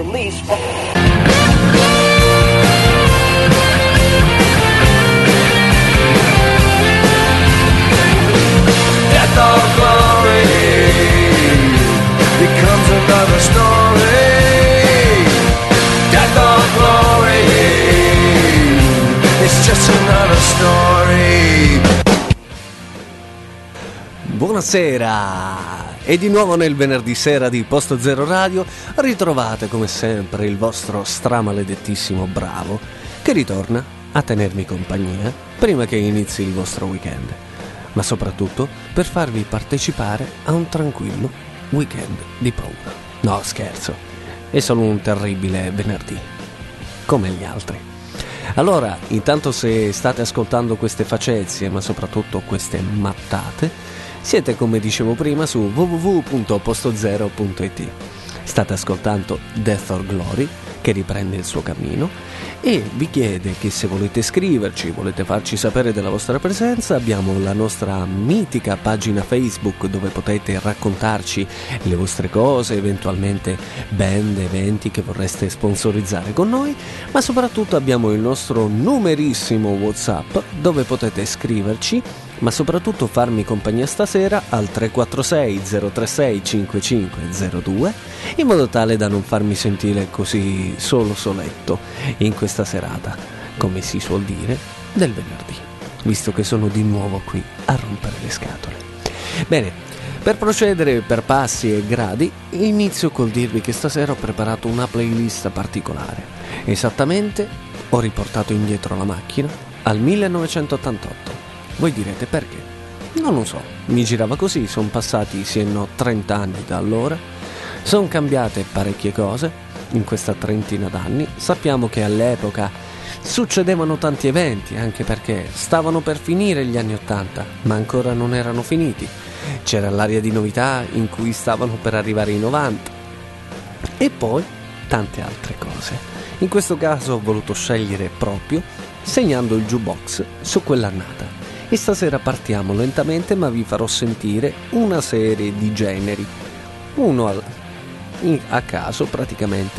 police. Death or glory becomes another story. Death or glory, it's just another story. Buonasera! E di nuovo nel venerdì sera di Posto Zero Radio ritrovate come sempre il vostro stramaledettissimo Bravo, che ritorna a tenermi compagnia prima che inizi il vostro weekend, ma soprattutto per farvi partecipare a un tranquillo weekend di paura. No, scherzo, è solo un terribile venerdì, come gli altri. Allora, intanto se state ascoltando queste facezie, ma soprattutto queste mattate, siete, come dicevo prima, su www.postozero.it. State ascoltando Death or Glory, che riprende il suo cammino, e vi chiede che se volete scriverci, volete farci sapere della vostra presenza, abbiamo la nostra mitica pagina Facebook dove potete raccontarci le vostre cose, eventualmente band, eventi che vorreste sponsorizzare con noi, ma soprattutto abbiamo il nostro numerissimo WhatsApp dove potete scriverci, ma soprattutto farmi compagnia stasera al 346 036 5502, in modo tale da non farmi sentire così soletto in questa serata, come si suol dire, del venerdì, visto che sono di nuovo qui a rompere le scatole. Bene, per procedere per passi e gradi, inizio col dirvi che stasera ho preparato una playlist particolare. Esattamente, ho riportato indietro la macchina al 1988. Voi direte perché? Non lo so, mi girava così, sono passati sì e no 30 anni da allora, sono cambiate parecchie cose in questa trentina d'anni, sappiamo che all'epoca succedevano tanti eventi, anche perché stavano per finire gli anni 80, ma ancora non erano finiti, c'era l'aria di novità in cui stavano per arrivare i 90, e poi tante altre cose. In questo caso ho voluto scegliere proprio segnando il jukebox su quell'annata. E stasera partiamo lentamente, ma vi farò sentire una serie di generi, uno a caso praticamente.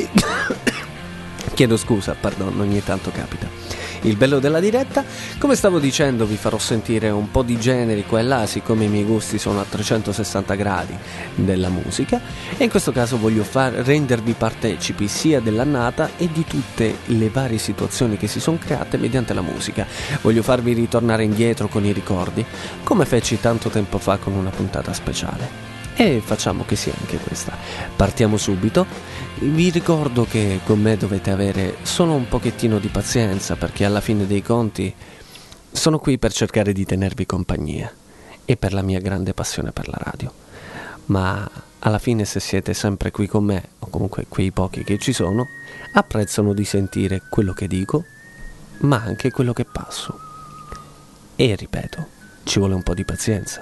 Chiedo scusa, pardon, ogni tanto capita. Il bello della diretta, come stavo dicendo, vi farò sentire un po' di generi qua e là, siccome i miei gusti sono a 360 gradi della musica, e in questo caso voglio rendervi partecipi sia dell'annata e di tutte le varie situazioni che si sono create mediante la musica. Voglio farvi ritornare indietro con i ricordi, come feci tanto tempo fa con una puntata speciale. E facciamo che sia anche questa. Partiamo subito. Vi ricordo che con me dovete avere solo un pochettino di pazienza, perché alla fine dei conti sono qui per cercare di tenervi compagnia e per la mia grande passione per la radio. Ma alla fine, se siete sempre qui con me, o comunque quei pochi che ci sono, apprezzano di sentire quello che dico, ma anche quello che passo. E ripeto, ci vuole un po' di pazienza.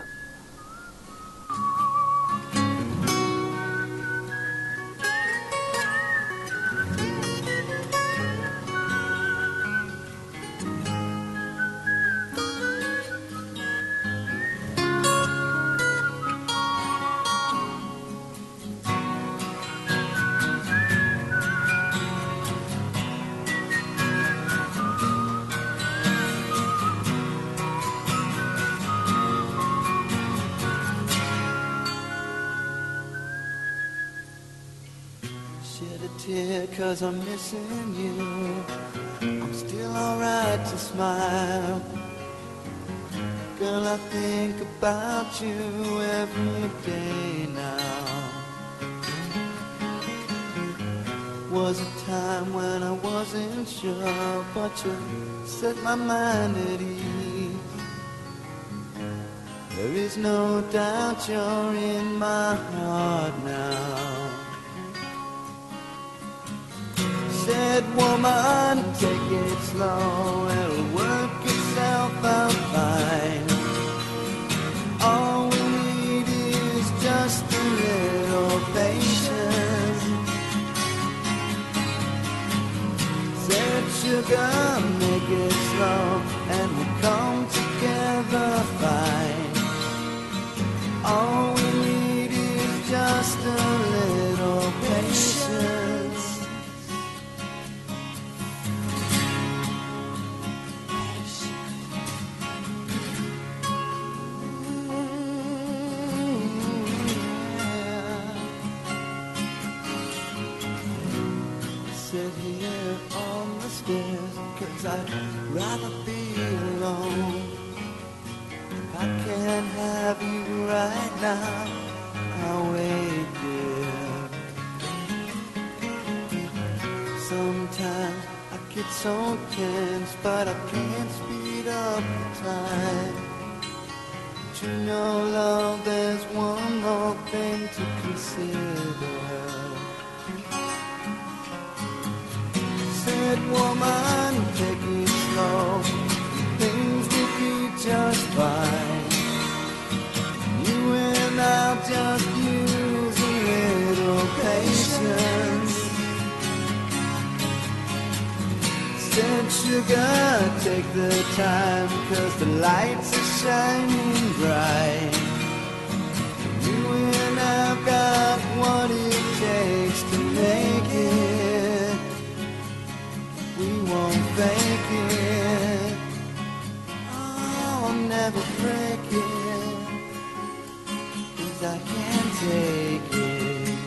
Cause I'm missing you, I'm still alright to smile. Girl, I think about you every day now. Was a time when I wasn't sure, but you set my mind at ease. There is no doubt you're in my heart now. Said woman, take it slow, it'll work itself out fine. All we need is just a little patience. Said sugar, make it slow, and we come together fine. All we need is just a little patience. rather be alone. If I can't have you right now, I'll wait, dear. Sometimes I get so tense, but I can't speed up the time. But you know, love, there's one more thing to consider. Said woman, take it slow, things will be just fine. You and I'll just use a little patience. Said sugar, take the time, 'cause the lights are shining bright. You and I've got what it takes to make it. We won't fake it. Oh, I'll never break it, 'cause I can't take it.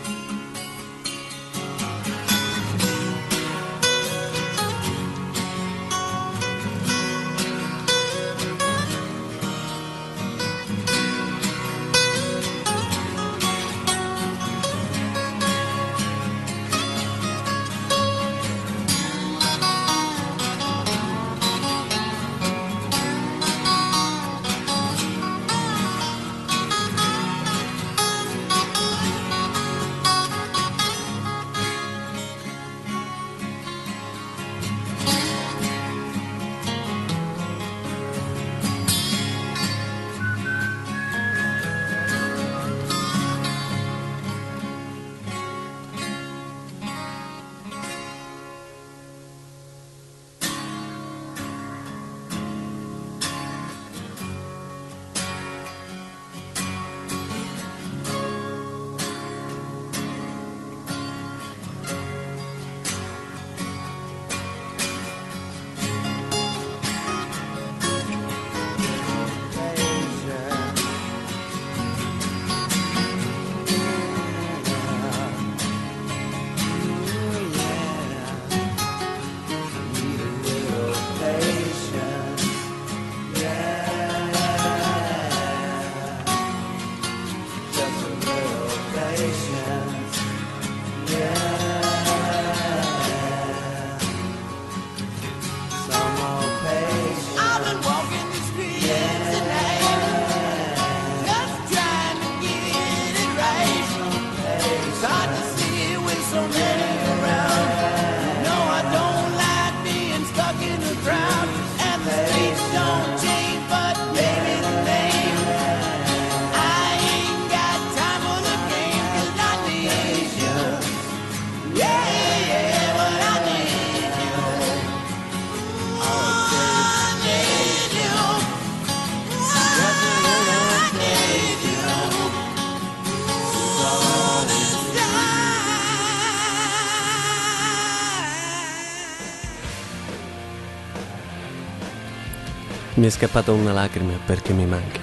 Mi è scappata una lacrima perché mi manchi.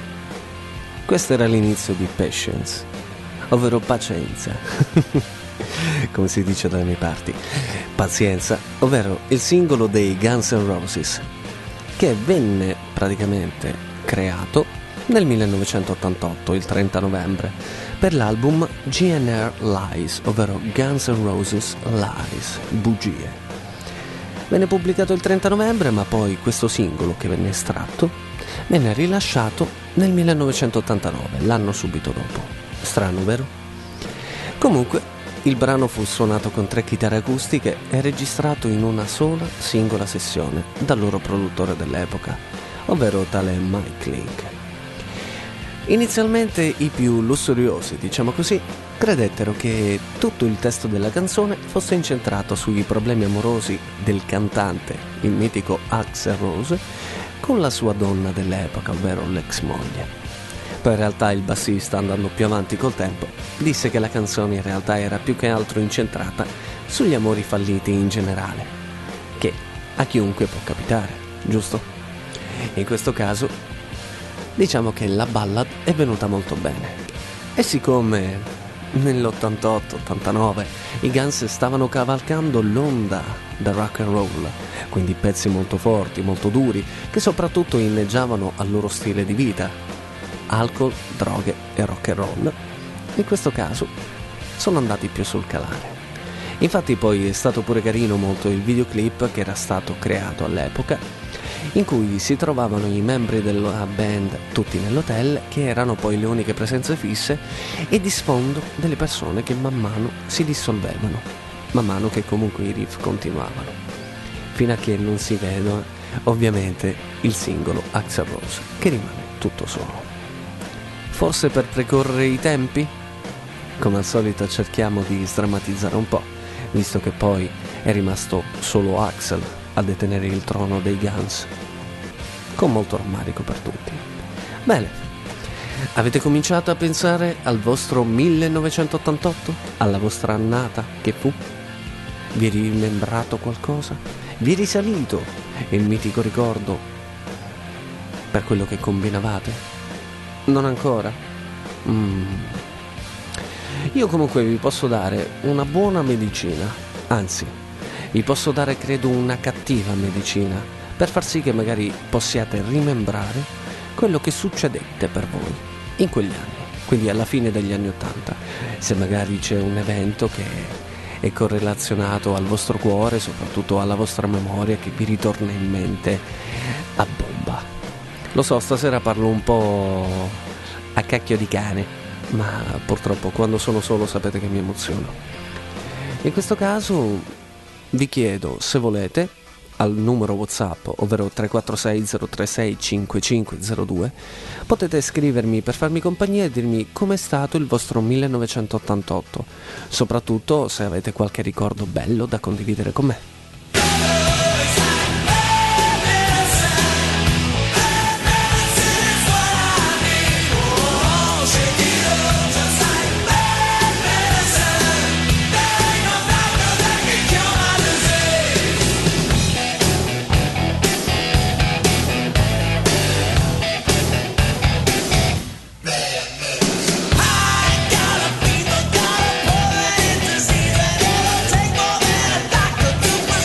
Questo era l'inizio di Patience, ovvero pazienza, come si dice dalle mie parti. Pazienza, ovvero il singolo dei Guns N' Roses, che venne praticamente creato nel 1988, il 30 novembre, per l'album GNR Lies, ovvero Guns N' Roses Lies, bugie. Venne pubblicato il 30 novembre, ma poi questo singolo che venne estratto venne rilasciato nel 1989, l'anno subito dopo. Strano, vero? Comunque, il brano fu suonato con 3 chitarre acustiche e registrato in una sola singola sessione dal loro produttore dell'epoca, ovvero tale Mike Link. Inizialmente i più lussuriosi, diciamo così, credettero che tutto il testo della canzone fosse incentrato sui problemi amorosi del cantante, il mitico Axl Rose, con la sua donna dell'epoca, ovvero l'ex moglie. Poi in realtà il bassista, andando più avanti col tempo, disse che la canzone in realtà era più che altro incentrata sugli amori falliti in generale, che a chiunque può capitare, giusto? In questo caso diciamo che la ballad è venuta molto bene, e siccome nell'88-89 i Guns stavano cavalcando l'onda del rock and roll, quindi pezzi molto forti, molto duri, che soprattutto inneggiavano al loro stile di vita: alcol, droghe e rock and roll. In questo caso sono andati più sul calare. Infatti poi è stato pure carino molto il videoclip che era stato creato all'epoca, in cui si trovavano i membri della band tutti nell'hotel, che erano poi le uniche presenze fisse, e di sfondo delle persone che man mano si dissolvevano, man mano che comunque i riff continuavano, fino a che non si veda ovviamente il singolo Axl Rose, che rimane tutto solo. Forse per precorrere i tempi? Come al solito cerchiamo di sdrammatizzare un po', visto che poi è rimasto solo Axl a detenere il trono dei Guns, con molto rammarico per tutti. Bene, avete cominciato a pensare al vostro 1988? Alla vostra annata che fu? Vi è rimembrato qualcosa? Vi è risalito il mitico ricordo per quello che combinavate? Non ancora? Io comunque vi posso dare una buona medicina, anzi, vi posso dare credo una cattiva medicina, per far sì che magari possiate rimembrare quello che succedette per voi in quegli anni, quindi alla fine degli anni '80, se magari c'è un evento che è correlazionato al vostro cuore, soprattutto alla vostra memoria, che vi ritorna in mente a bomba. Lo so, stasera parlo un po' a cacchio di cane, ma purtroppo quando sono solo sapete che mi emoziono. In questo caso vi chiedo, se volete, al numero WhatsApp, ovvero 346 036 5502, potete scrivermi per farmi compagnia e dirmi com'è stato il vostro 1988, soprattutto se avete qualche ricordo bello da condividere con me. Take more than a doctor to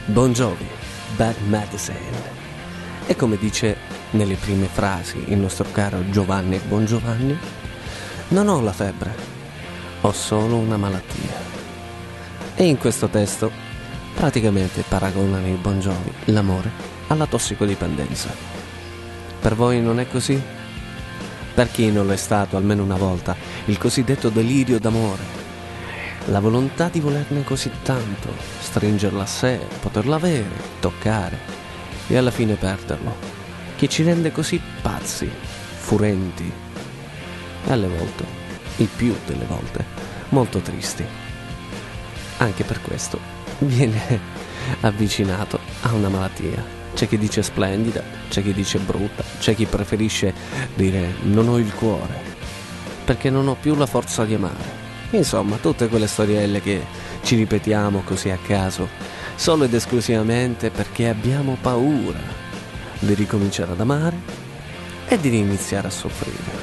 Bon Jovi, Bad Medicine. E come dice nelle prime frasi il nostro caro Giovanni Bongiovanni, non ho la febbre, ho solo una malattia. E in questo testo praticamente paragonano i Bon Jovi, l'amore, alla tossicodipendenza. Per voi non è così? Per chi non è stato almeno una volta il cosiddetto delirio d'amore, la volontà di volerne così tanto, stringerla a sé, poterla avere, toccare e alla fine perderlo, che ci rende così pazzi, furenti e alle volte, il più delle volte, molto tristi. Anche per questo viene avvicinato a una malattia. C'è chi dice splendida, c'è chi dice brutta, c'è chi preferisce dire non ho il cuore, perché non ho più la forza di amare. Insomma, tutte quelle storielle che ci ripetiamo così a caso, solo ed esclusivamente perché abbiamo paura di ricominciare ad amare e di riniziare a soffrire.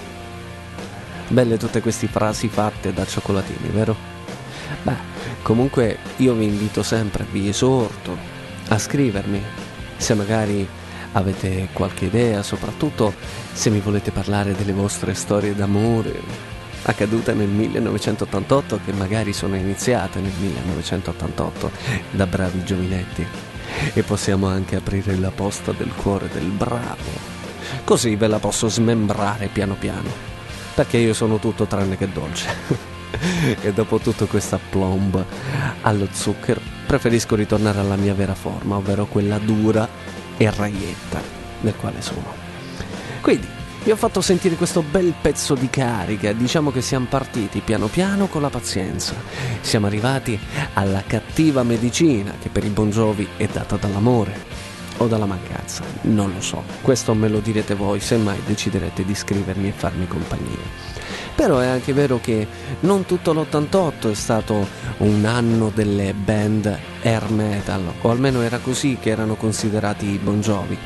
Belle tutte queste frasi fatte da cioccolatini, vero? Beh, comunque io vi invito sempre, vi esorto a scrivermi se magari avete qualche idea, soprattutto se mi volete parlare delle vostre storie d'amore accadute nel 1988, che magari sono iniziate nel 1988 da bravi giovinetti, e possiamo anche aprire la posta del cuore del bravo, così ve la posso smembrare piano piano, perché io sono tutto tranne che dolce e dopo tutto questo aplomb allo zucchero preferisco ritornare alla mia vera forma, ovvero quella dura e raietta del quale sono. Quindi vi ho fatto sentire questo bel pezzo di carica, diciamo che siamo partiti piano piano con la pazienza, siamo arrivati alla cattiva medicina che per i Bon Jovi è data dall'amore o dalla mancanza, non lo so, questo me lo direte voi se mai deciderete di scrivermi e farmi compagnia. Però è anche vero che non tutto l'88 è stato un anno delle band air metal, o almeno era così che erano considerati i Bon Jovi.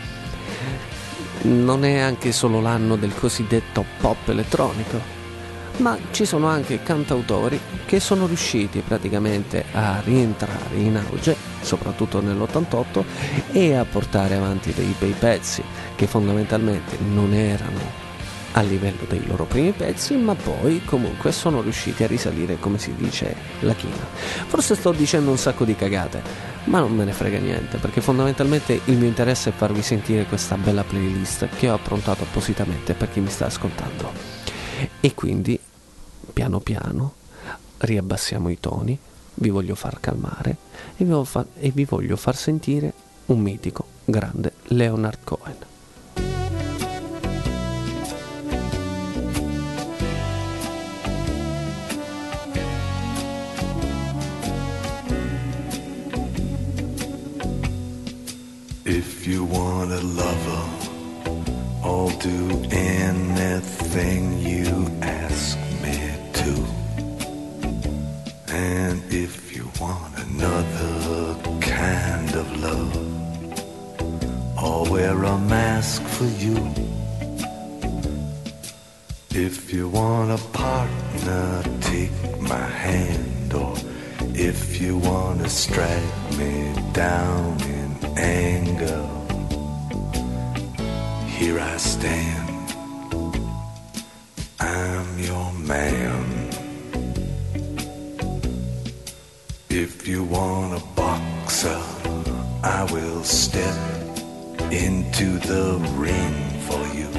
Non è anche solo l'anno del cosiddetto pop elettronico, ma ci sono anche cantautori che sono riusciti praticamente a rientrare in auge, soprattutto nell'88, e a portare avanti dei bei pezzi che fondamentalmente non erano a livello dei loro primi pezzi, ma poi comunque sono riusciti a risalire, come si dice, la china. Forse sto dicendo un sacco di cagate, ma non me ne frega niente, perché fondamentalmente il mio interesse è farvi sentire questa bella playlist che ho approntato appositamente per chi mi sta ascoltando. E quindi piano piano riabbassiamo i toni, vi voglio far calmare e vi voglio far sentire un mitico grande Leonard Cohen. If you want a lover, I'll do anything you ask me to. And if you want another kind of love, I'll wear a mask for you. If you want a partner, take my hand. Or if you want to strike me down in anger, here I stand, I'm your man. If you want a boxer, I will step into the ring for you.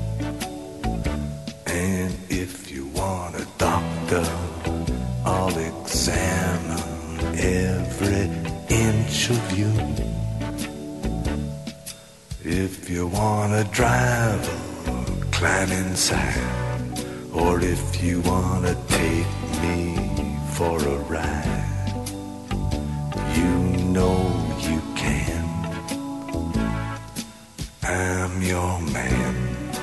And if you want a doctor, I'll examine every inch of you. If you want a driver, climb inside. Or if you want to take me for a ride, you know you can. I'm your man.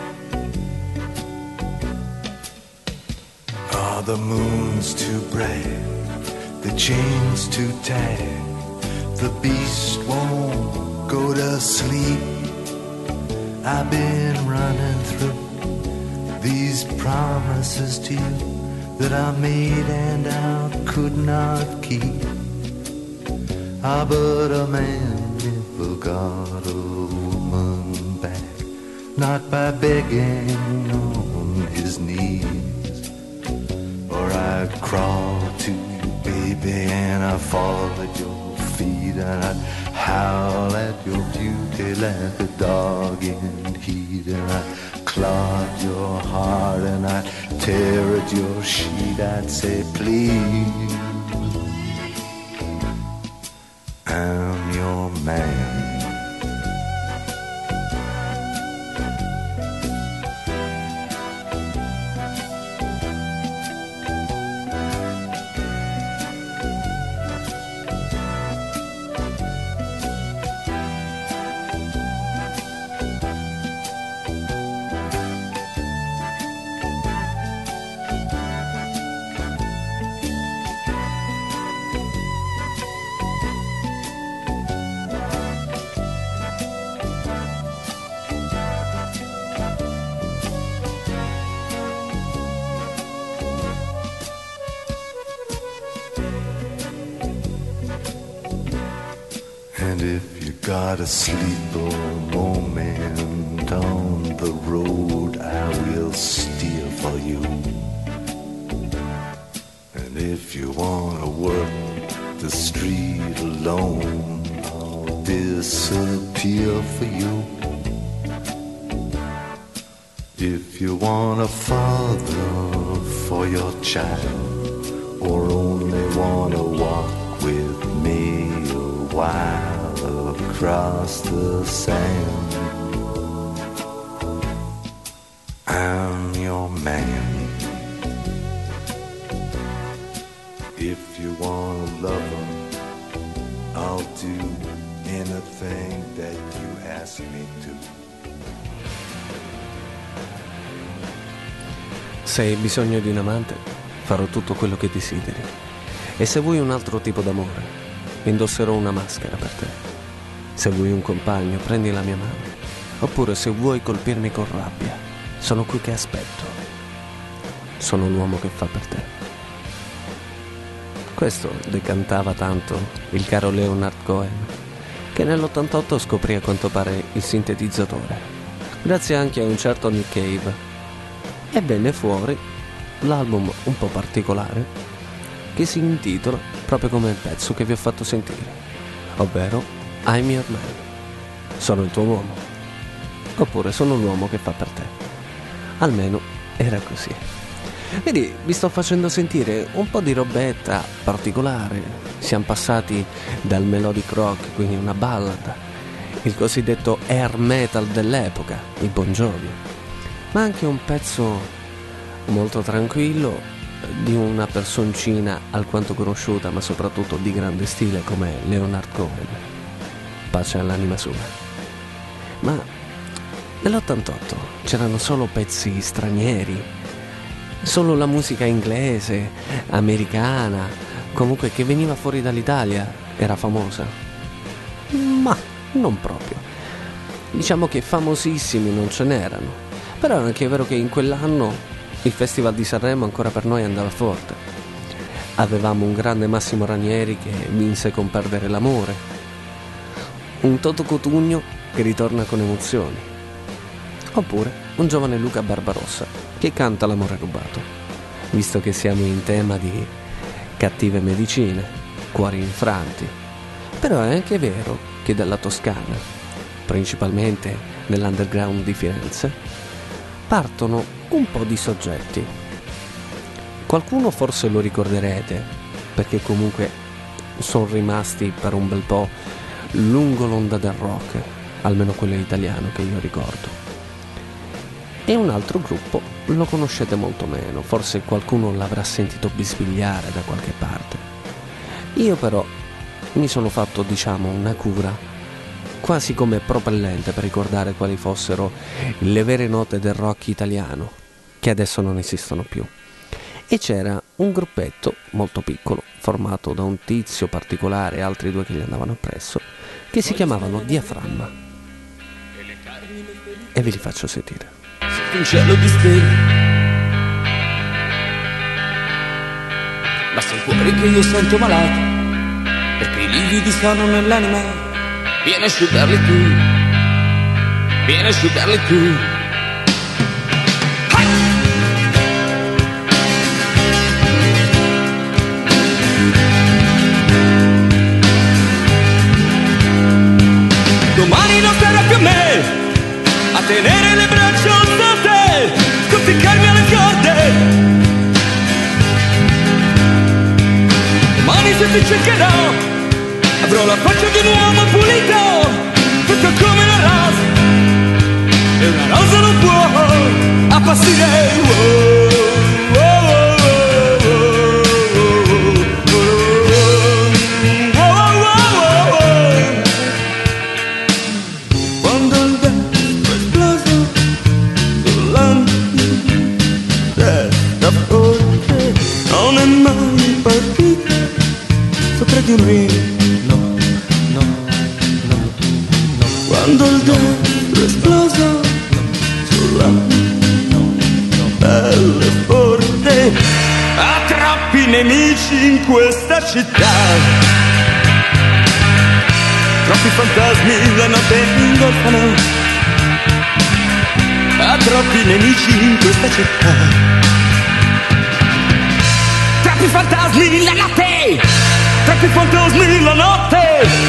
Are the moon's too bright, the chain's too tight, the beast won't go to sleep? I've been running through these promises to you that I made and I could not keep. Ah, but a man never got a woman back, not by begging on his knees. Or I'd crawl to you, baby, and I'd fall at your feet, and I'd howl at your beauty like a dog in heat, and I'd clog your heart and I'd tear at your sheet. I'd say, please, I'm your man. And if you got a sleeper moment on the road, I will steer for you. And if you wanna work the street alone, I'll disappear for you. If you want a father for your child, or only wanna walk with me a while across the sand, I'm your man. If you want a lover, I'll do anything that you ask me to. Se hai bisogno di un amante, farò tutto quello che desideri. E se vuoi un altro tipo d'amore, indosserò una maschera per te. Se vuoi un compagno, prendi la mia mano. Oppure se vuoi colpirmi con rabbia, sono qui che aspetto. Sono l'uomo che fa per te. Questo decantava tanto il caro Leonard Cohen, che nell'88 scoprì a quanto pare il sintetizzatore, grazie anche a un certo Nick Cave. E venne fuori l'album un po' particolare che si intitola proprio come il pezzo che vi ho fatto sentire, ovvero I'm Your Man. Sono il tuo uomo, oppure sono l'uomo che fa per te. Almeno era così. Vedi, vi sto facendo sentire un po' di robetta particolare. Siamo passati dal melodic rock, quindi una ballad, il cosiddetto air metal dell'epoca, il Bon Jovi, ma anche un pezzo molto tranquillo di una personcina alquanto conosciuta, ma soprattutto di grande stile, come Leonard Cohen. Pace all'anima sua. Ma nell'88 c'erano solo pezzi stranieri, solo la musica inglese, americana, comunque che veniva fuori dall'Italia era famosa? Ma non proprio. Diciamo che famosissimi non ce n'erano. Però è anche vero che in quell'anno il Festival di Sanremo ancora per noi andava forte. Avevamo un grande Massimo Ranieri che vinse con Perdere l'amore, un Toto Cotugno che ritorna con Emozioni, oppure un giovane Luca Barbarossa che canta L'amore rubato, visto che siamo in tema di cattive medicine, cuori infranti. Però è anche vero che dalla Toscana, principalmente nell'underground di Firenze, partono un po' di soggetti. Qualcuno forse lo ricorderete, perché comunque sono rimasti per un bel po' lungo l'onda del rock, almeno quello italiano che io ricordo. E un altro gruppo lo conoscete molto meno, forse qualcuno l'avrà sentito bisbigliare da qualche parte. Io però mi sono fatto, diciamo, una cura quasi come propellente per ricordare quali fossero le vere note del rock italiano, che adesso non esistono più. E c'era un gruppetto molto piccolo, formato da un tizio particolare e altri due che gli andavano appresso, che si chiamavano Diaframma. E ve li faccio sentire. Un cielo di stelle, ma sei fuori che io sento malato. perché i lividi sono nell'anima. Vieni a asciugarli tu, vieni a asciugarli tu. Domani non sarà più me a tenere le braccia alzate, conficcarmi alle corde. Domani se ti cercherò avrò la faccia di un uomo pulito, tutto come una rosa, e una rosa non può appassire. Non è mai partita sopra di me, no, no, no, no. Quando il destro è esploso sulla pelle forte. Ha troppi nemici in questa città, troppi fantasmi la notte ingolfano. Ha troppi nemici in questa città, troppi fantasmi la notte, troppi fantasmi la notte.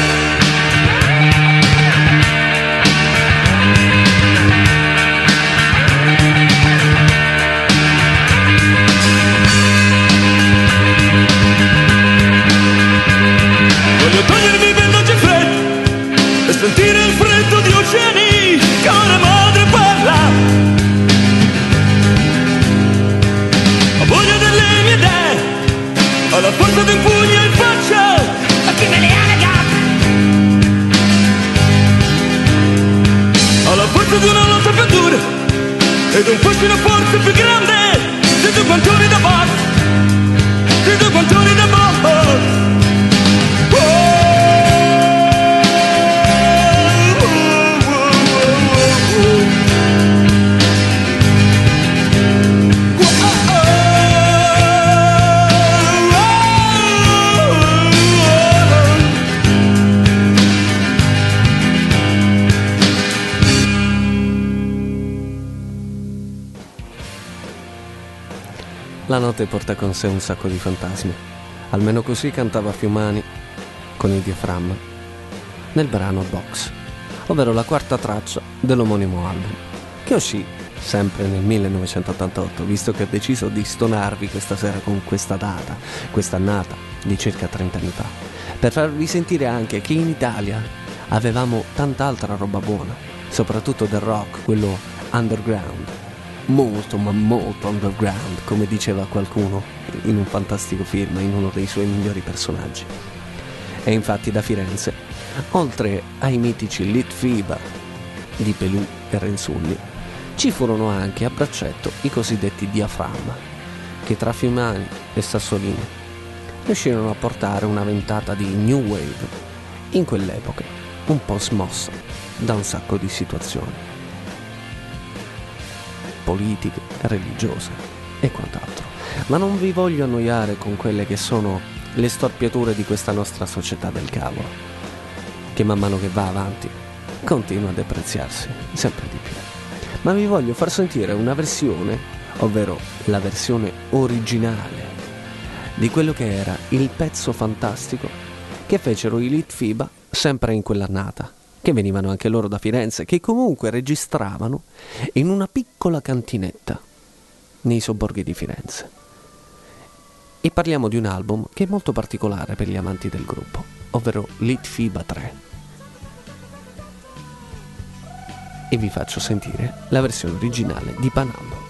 Voglio togliermi i ventaggi in fretta e sentire il freddo di oceani che una madre parla. Ho voglia delle mie idee, ho la forza di un pugno in faccia a chi me le ha legate. Ho la forza di una lotta più dura ed un fascino forse più grande di due guantoni da box, di due guantoni da box. La notte porta con sé un sacco di fantasmi, almeno così cantava Fiumani con il diaframma nel brano Box, ovvero la quarta traccia dell'omonimo album, che uscì sempre nel 1988, visto che ho deciso di stonarvi questa sera con questa data, questa annata di circa 30 anni fa, per farvi sentire anche che in Italia avevamo tanta altra roba buona, soprattutto del rock, quello underground, molto ma molto underground, come diceva qualcuno in un fantastico film, in uno dei suoi migliori personaggi. E infatti da Firenze, oltre ai mitici Litfiba di Pelù e Renzulli, ci furono anche a braccetto i cosiddetti Diaframma, che tra Fiumani e Sassolini riuscirono a portare una ventata di new wave, in quell'epoca un po' smossa da un sacco di situazioni politiche, religiose e quant'altro. Ma non vi voglio annoiare con quelle che sono le storpiature di questa nostra società del cavolo, che man mano che va avanti continua a depreziarsi sempre di più. Ma vi voglio far sentire una versione, ovvero la versione originale di quello che era il pezzo fantastico che fecero i Litfiba sempre in quell'annata, che venivano anche loro da Firenze, che comunque registravano in una piccola cantinetta nei sobborghi di Firenze. E parliamo di un album che è molto particolare per gli amanti del gruppo, ovvero Litfiba 3. E vi faccio sentire la versione originale di Panambo.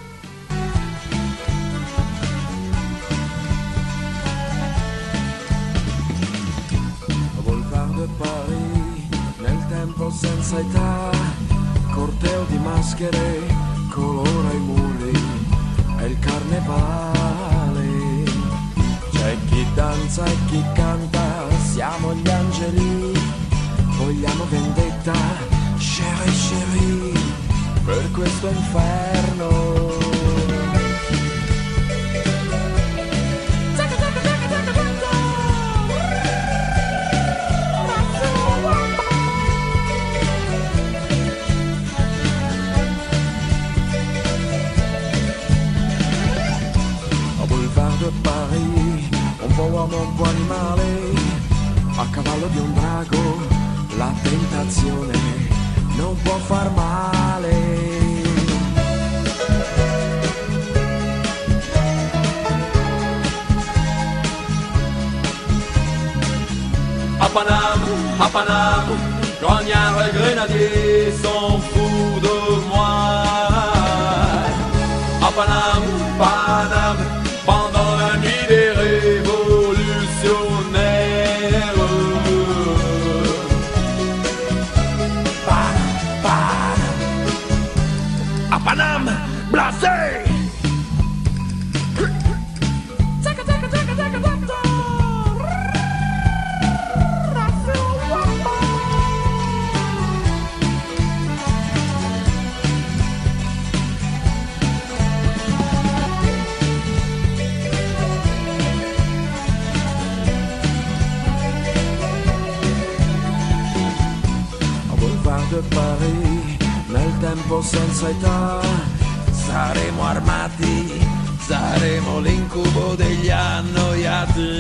Volgando e pari nel tempo senza età, corteo di maschere colora i muri, è il carnevale. C'è chi danza e chi canta, siamo gli angeli, vogliamo vendetta, chérie chérie, per questo inferno. un po' animale, a cavallo di un drago, la tentazione non può far male. À Paname, grognard et grenadier s'en fout de moi. À Paname, pendant la nuit des révolutionnaires. À Paname, blasé! De Paris, nel tempo senza età, saremo armati, saremo l'incubo degli annoiati.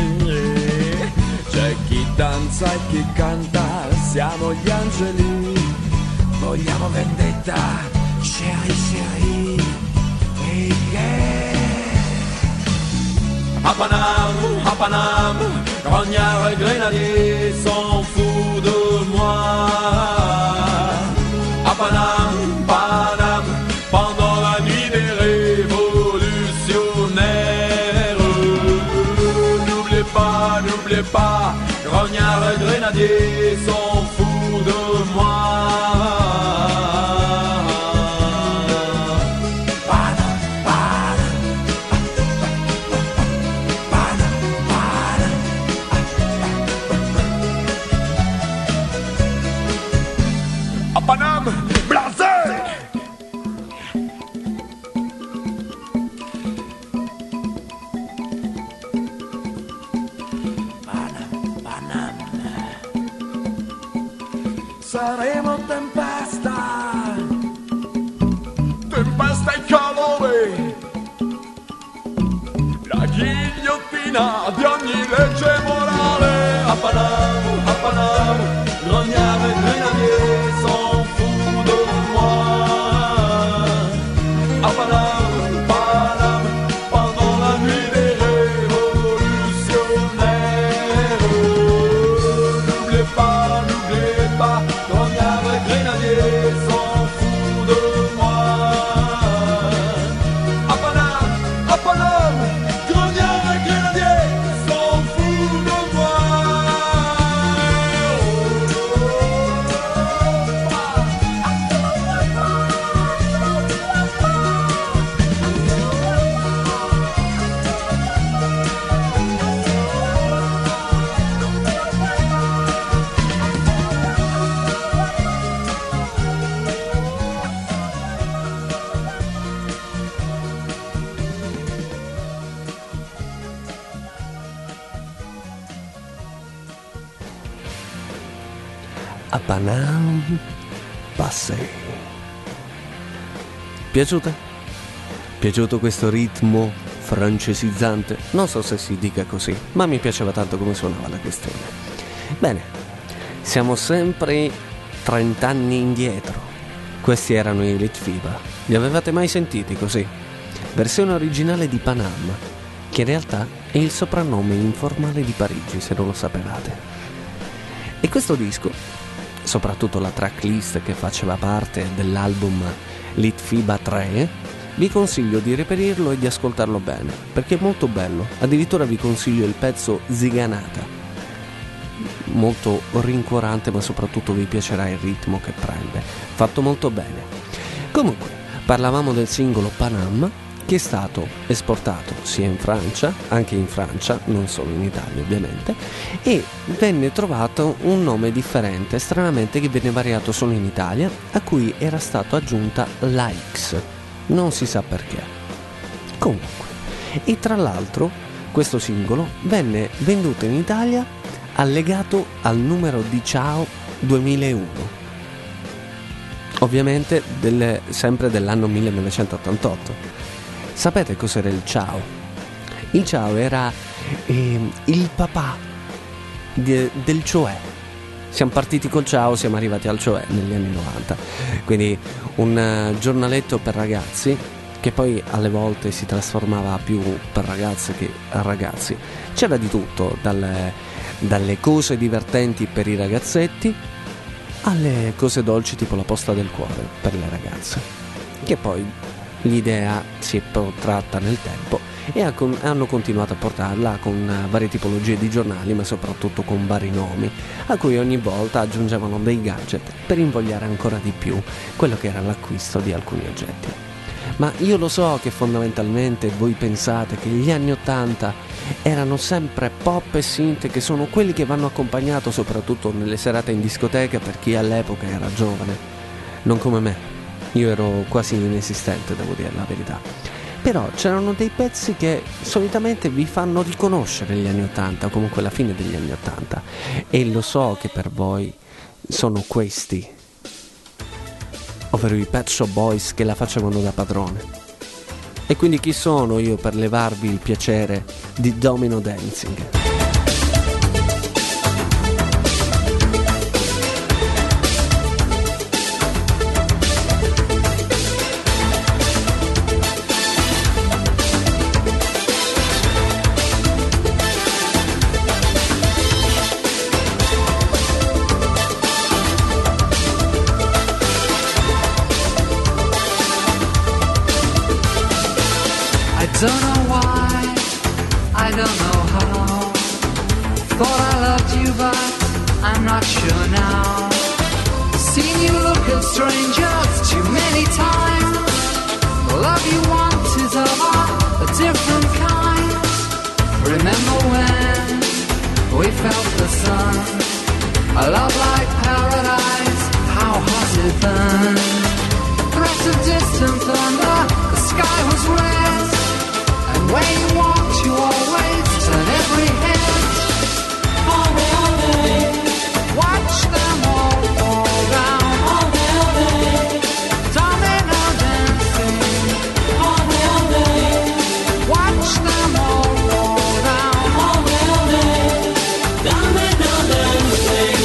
C'è chi danza e chi canta, siamo gli angeli, vogliamo vendetta, chérie, chérie, et yeah. À Paname, grognard et grenadier s'en fout de moi. À Paname, pendant la nuit des révolutionnaires. N'oubliez pas, grognard et grenadier s'en fout de moi. Paname, blasé! Saremo tempesta, Tempesta e calore, la ghigliottina di ogni legge morale. À Paname, grognard et grenadier s'en fout de moi. À Paname, pendant la nuit des révolutionnaires. N'oubliez pas, grognard et grenadier s'en fout de moi. À Paname, grognard et grenadier s'en fout de moi. A Paname Passé. Piaciute? Piaciuto questo ritmo francesizzante? Non so se si dica così, ma mi piaceva tanto come suonava la questione. Bene, siamo sempre 30 anni indietro. Questi erano i Litfiba. Li avevate mai sentiti così? Versione originale di Paname, che in realtà è il soprannome informale di Parigi, se non lo sapevate. E questo disco, soprattutto la tracklist che faceva parte dell'album Litfiba 3, vi consiglio di reperirlo e di ascoltarlo bene, perché è molto bello. Addirittura vi consiglio il pezzo Ziganata, molto rincuorante, ma soprattutto vi piacerà il ritmo che prende, fatto molto bene. Comunque, parlavamo del singolo Paname, che è stato esportato sia in Francia, anche in Francia, non solo in Italia ovviamente, e venne trovato un nome differente, stranamente, che venne variato solo in Italia, a cui era stato aggiunta la X, non si sa perché. Comunque, e tra l'altro questo singolo venne venduto in Italia allegato al numero di Ciao 2001, ovviamente sempre dell'anno 1988. Sapete cos'era il Ciao? Il Ciao era il papà del Cioè. Siamo partiti col Ciao, siamo arrivati al Cioè negli anni 90, quindi un giornaletto per ragazzi che poi alle volte si trasformava più per ragazze che ragazzi. C'era di tutto, dalle cose divertenti per i ragazzetti alle cose dolci tipo la posta del cuore per le ragazze, che poi l'idea si è protratta nel tempo e hanno continuato a portarla con varie tipologie di giornali, ma soprattutto con vari nomi, a cui ogni volta aggiungevano dei gadget per invogliare ancora di più quello che era l'acquisto di alcuni oggetti. Ma io lo so che fondamentalmente voi pensate che gli anni 80 erano sempre pop e synth, che sono quelli che vanno accompagnato soprattutto nelle serate in discoteca per chi all'epoca era giovane. Non come me, io ero quasi inesistente, devo dire la verità. Però c'erano dei pezzi che solitamente vi fanno riconoscere gli anni 80, o comunque la fine degli anni 80, e lo so che per voi sono questi, ovvero i Pet Shop Boys che la facevano da padrone. E quindi chi sono io per levarvi il piacere di Domino Dancing? Don't know why, I don't know how. Thought I loved you, but I'm not sure now. Seen you look at strangers too many times. The love you want is of a different kind. Remember when we felt the sun? A love like paradise, how hot it burned. Threat of distant thunder, the sky was red. When you walked, you always turn every head. All day, watch them all fall down. All day, domino dancing. All day, watch them all fall down. All day, domino dancing.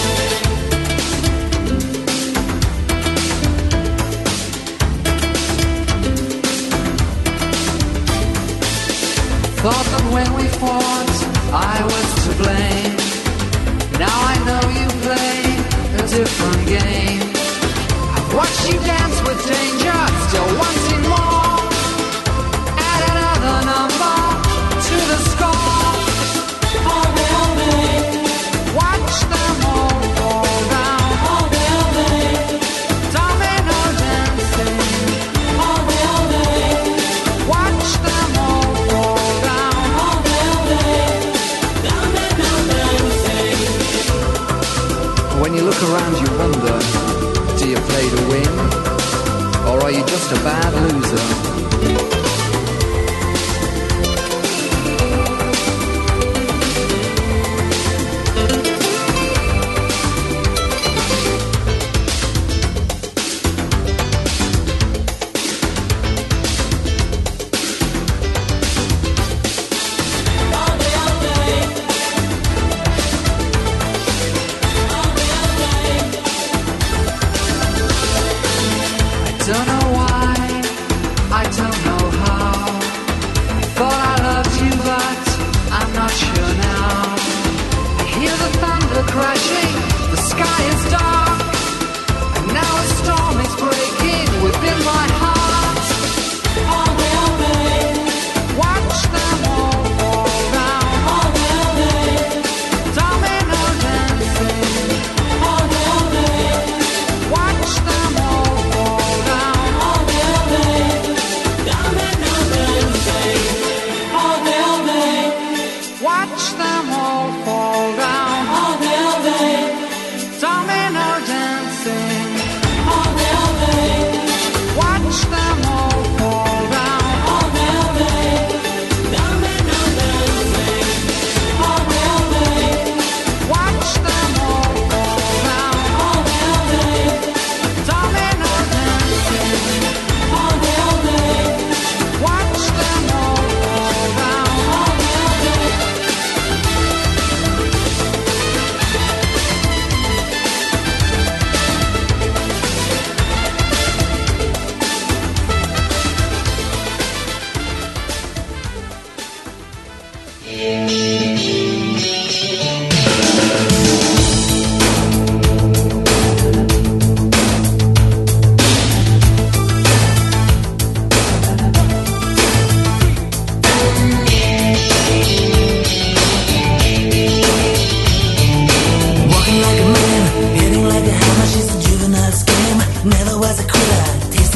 Thought that when we fought, I was to blame. Now I know you play a different game. I've watched you dance with danger, still wanting more. Add another number to the score. All day, watch them all fall down. All day, domino dancing. All day, watch them all fall down. When you look around you wonder, do you play to win? Or are you just a bad loser? Don't know why, I don't know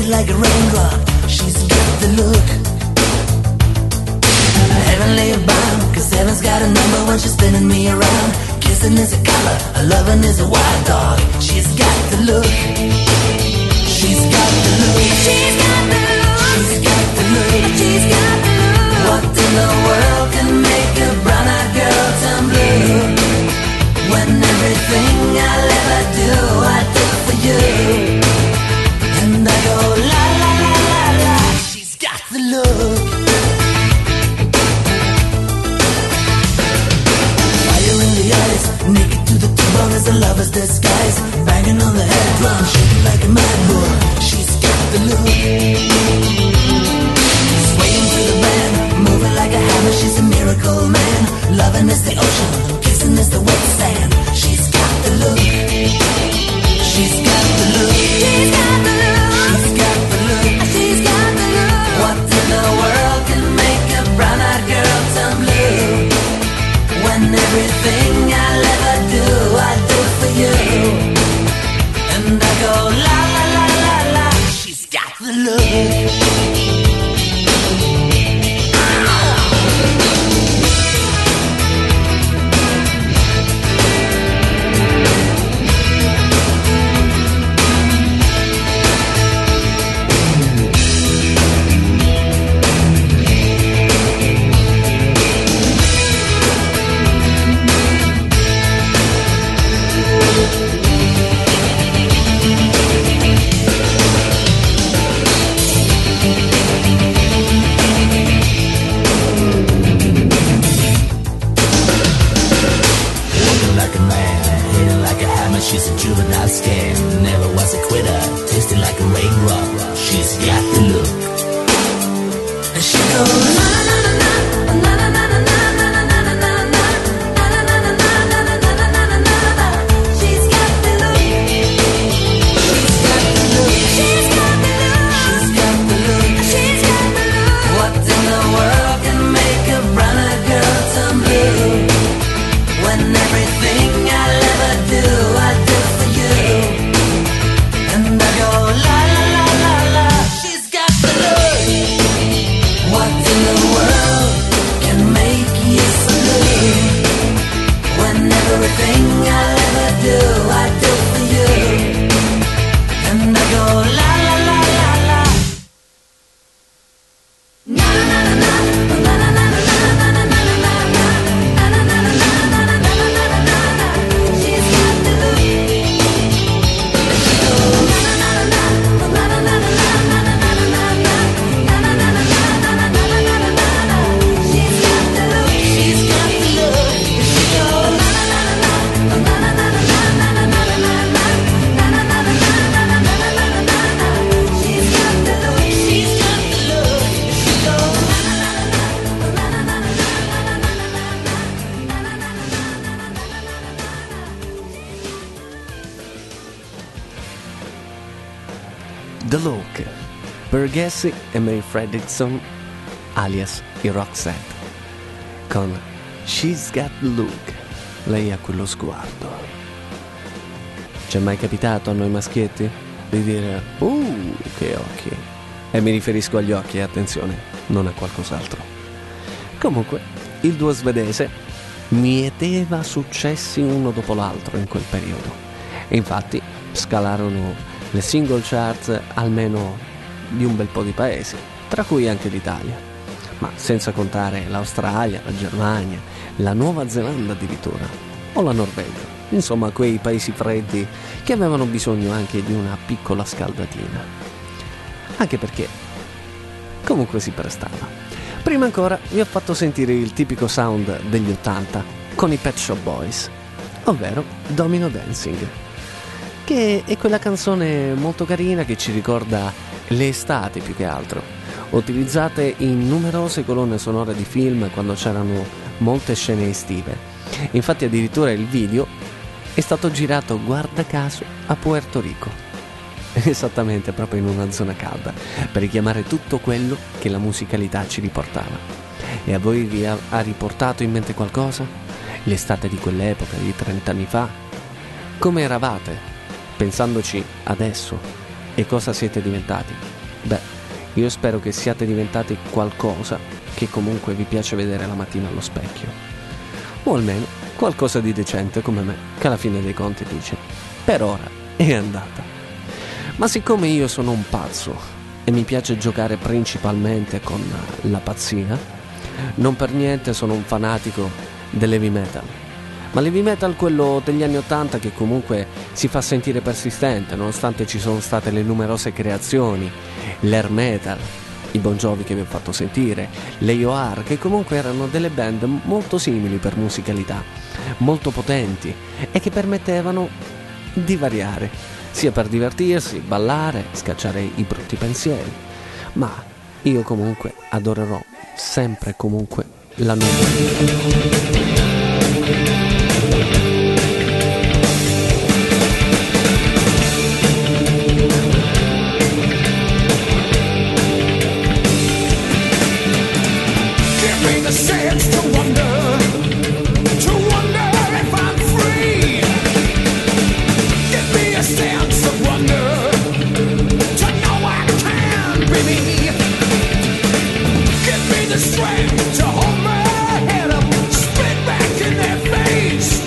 tasty like a raindrop. She's got the look. Heavenly bound, cause heaven's got a number when she's spinning me around. Kissing is a color, her loving is a wild dog. She's got the look. She's got the look. She's got the look. She's got the look. She's got the look. What in the world can make a brown-eyed girl turn blue? When everything I'll ever do, I do for you. And I go la la la la la. She's got the look. Fire in the eyes, naked to the bone as a lover's disguise. Banging on the head drum, shaking like a mad bull. She's got the look. Swaying to the band, moving like a hammer. She's a miracle man. Loving is the ocean, kissing is the wet sand. She's got the look. She's got the look. She's got the look. She's got the look. She's got the look. What in the world can make a brown-eyed girl turn blue? When everything I'll ever do, I do for you. And I go la la la la la. She's got the look. She's a juvenile scam, never was a quitter, tasting like a raindrop. She's got the look. And she goes na na na na na na na na na na na na na. She's got the look. She's got the look. She's got the look. She's got the look. She's got the look. What in the world can make a brown-eyed girl turn blue? When everything I'll ever do, I do for you. And I go la la la la la. She's got the look. What in the world can make you so blue? When everything I'll ever do, I do for you. And I go la la la la la. Na na na na na na na na na na na na. The Look per Gessie e Mary Fredrickson alias i Roxette con She's Got the Look, lei ha quello sguardo. Ci è mai capitato a noi maschietti di dire che occhi? E mi riferisco agli occhi, attenzione, non a qualcos'altro. Comunque il duo svedese mieteva successi uno dopo l'altro in quel periodo e infatti scalarono le single charts almeno di un bel po' di paesi, tra cui anche l'Italia, ma senza contare l'Australia, la Germania, la Nuova Zelanda addirittura, o la Norvegia, insomma quei paesi freddi che avevano bisogno anche di una piccola scaldatina, anche perché comunque si prestava. Prima ancora vi ho fatto sentire il tipico sound degli 80 con i Pet Shop Boys, ovvero Domino Dancing, che è quella canzone molto carina che ci ricorda le estati più che altro, utilizzate in numerose colonne sonore di film quando c'erano molte scene estive. Infatti addirittura il video è stato girato, guarda caso, a Puerto Rico, esattamente proprio in una zona calda, per richiamare tutto quello che la musicalità ci riportava. E a voi vi ha riportato in mente qualcosa? L'estate di quell'epoca, di 30 anni fa? Come eravate? Pensandoci adesso, e cosa siete diventati? Beh, io spero che siate diventati qualcosa che comunque vi piace vedere la mattina allo specchio. O almeno qualcosa di decente come me, che alla fine dei conti dice: per ora è andata. Ma siccome io sono un pazzo e mi piace giocare principalmente con la pazzia, non per niente sono un fanatico dell'heavy metal. Ma l'heavy metal quello degli anni 80, che comunque si fa sentire persistente nonostante ci sono state le numerose creazioni, l'air metal, i Bon Jovi che vi ho fatto sentire, le IOR, che comunque erano delle band molto simili per musicalità, molto potenti e che permettevano di variare, sia per divertirsi, ballare, scacciare i brutti pensieri. Ma io comunque adorerò sempre e comunque la nuova. Strength to hold my head up, spit back in their face.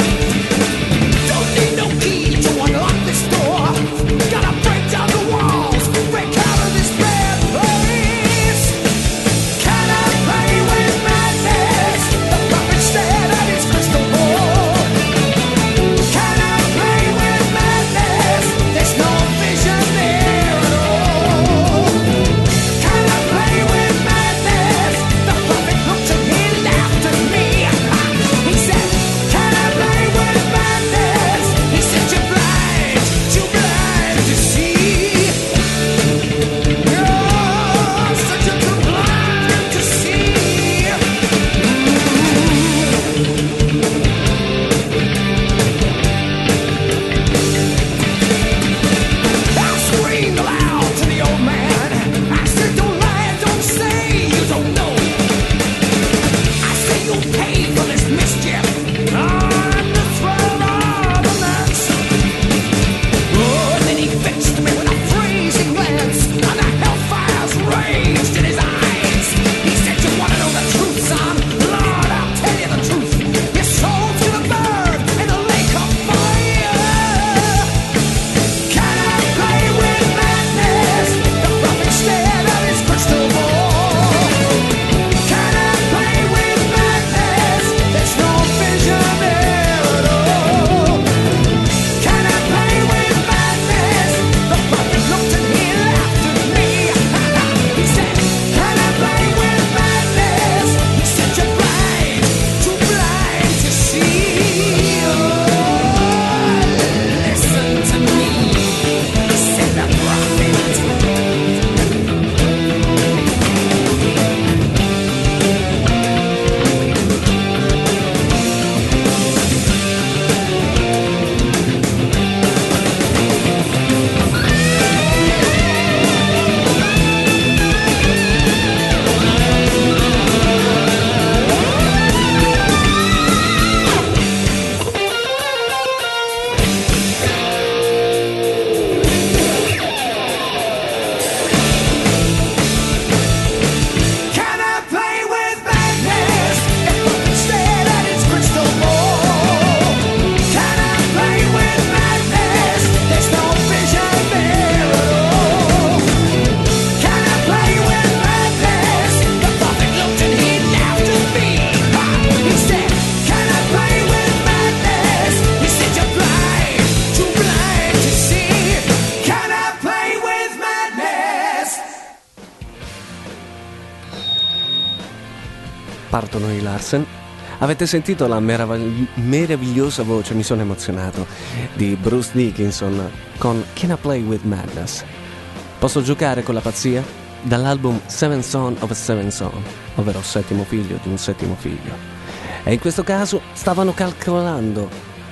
partono i Larsen. Avete sentito la meravigliosa voce, mi sono emozionato, di Bruce Dickinson con Can I Play With Madness? Posso giocare con la pazzia? Dall'album Seven Son of a Seven Son, ovvero settimo figlio di un settimo figlio. E in questo caso stavano calcolando?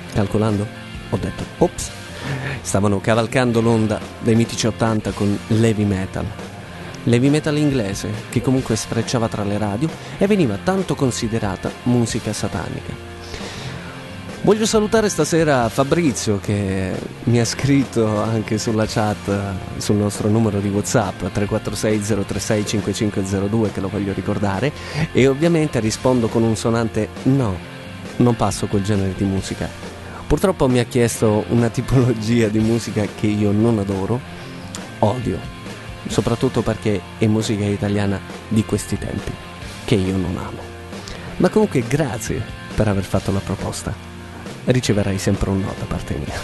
Ho detto, ops! Stavano cavalcando l'onda dei mitici 80 con l'heavy metal. L'heavy metal inglese, che comunque sfrecciava tra le radio e veniva tanto considerata musica satanica. Voglio salutare stasera Fabrizio che mi ha scritto anche sulla chat sul nostro numero di WhatsApp 346 036 5502, che lo voglio ricordare, e ovviamente rispondo con un sonante no, non passo quel genere di musica. Purtroppo mi ha chiesto una tipologia di musica che io non adoro, odio, soprattutto perché è musica italiana di questi tempi che io non amo. Ma comunque grazie per aver fatto la proposta. Riceverai sempre un no da parte mia.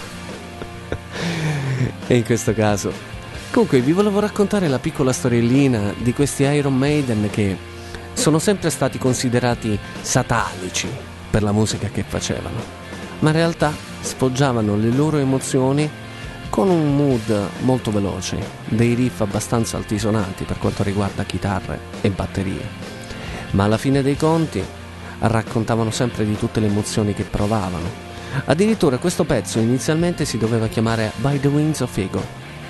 E in questo caso comunque vi volevo raccontare la piccola storiellina di questi Iron Maiden che sono sempre stati considerati satanici per la musica che facevano, ma in realtà sfoggiavano le loro emozioni con un mood molto veloce, dei riff abbastanza altisonanti per quanto riguarda chitarre e batterie, ma alla fine dei conti raccontavano sempre di tutte le emozioni che provavano. Addirittura questo pezzo inizialmente si doveva chiamare By the Wings of Eagle,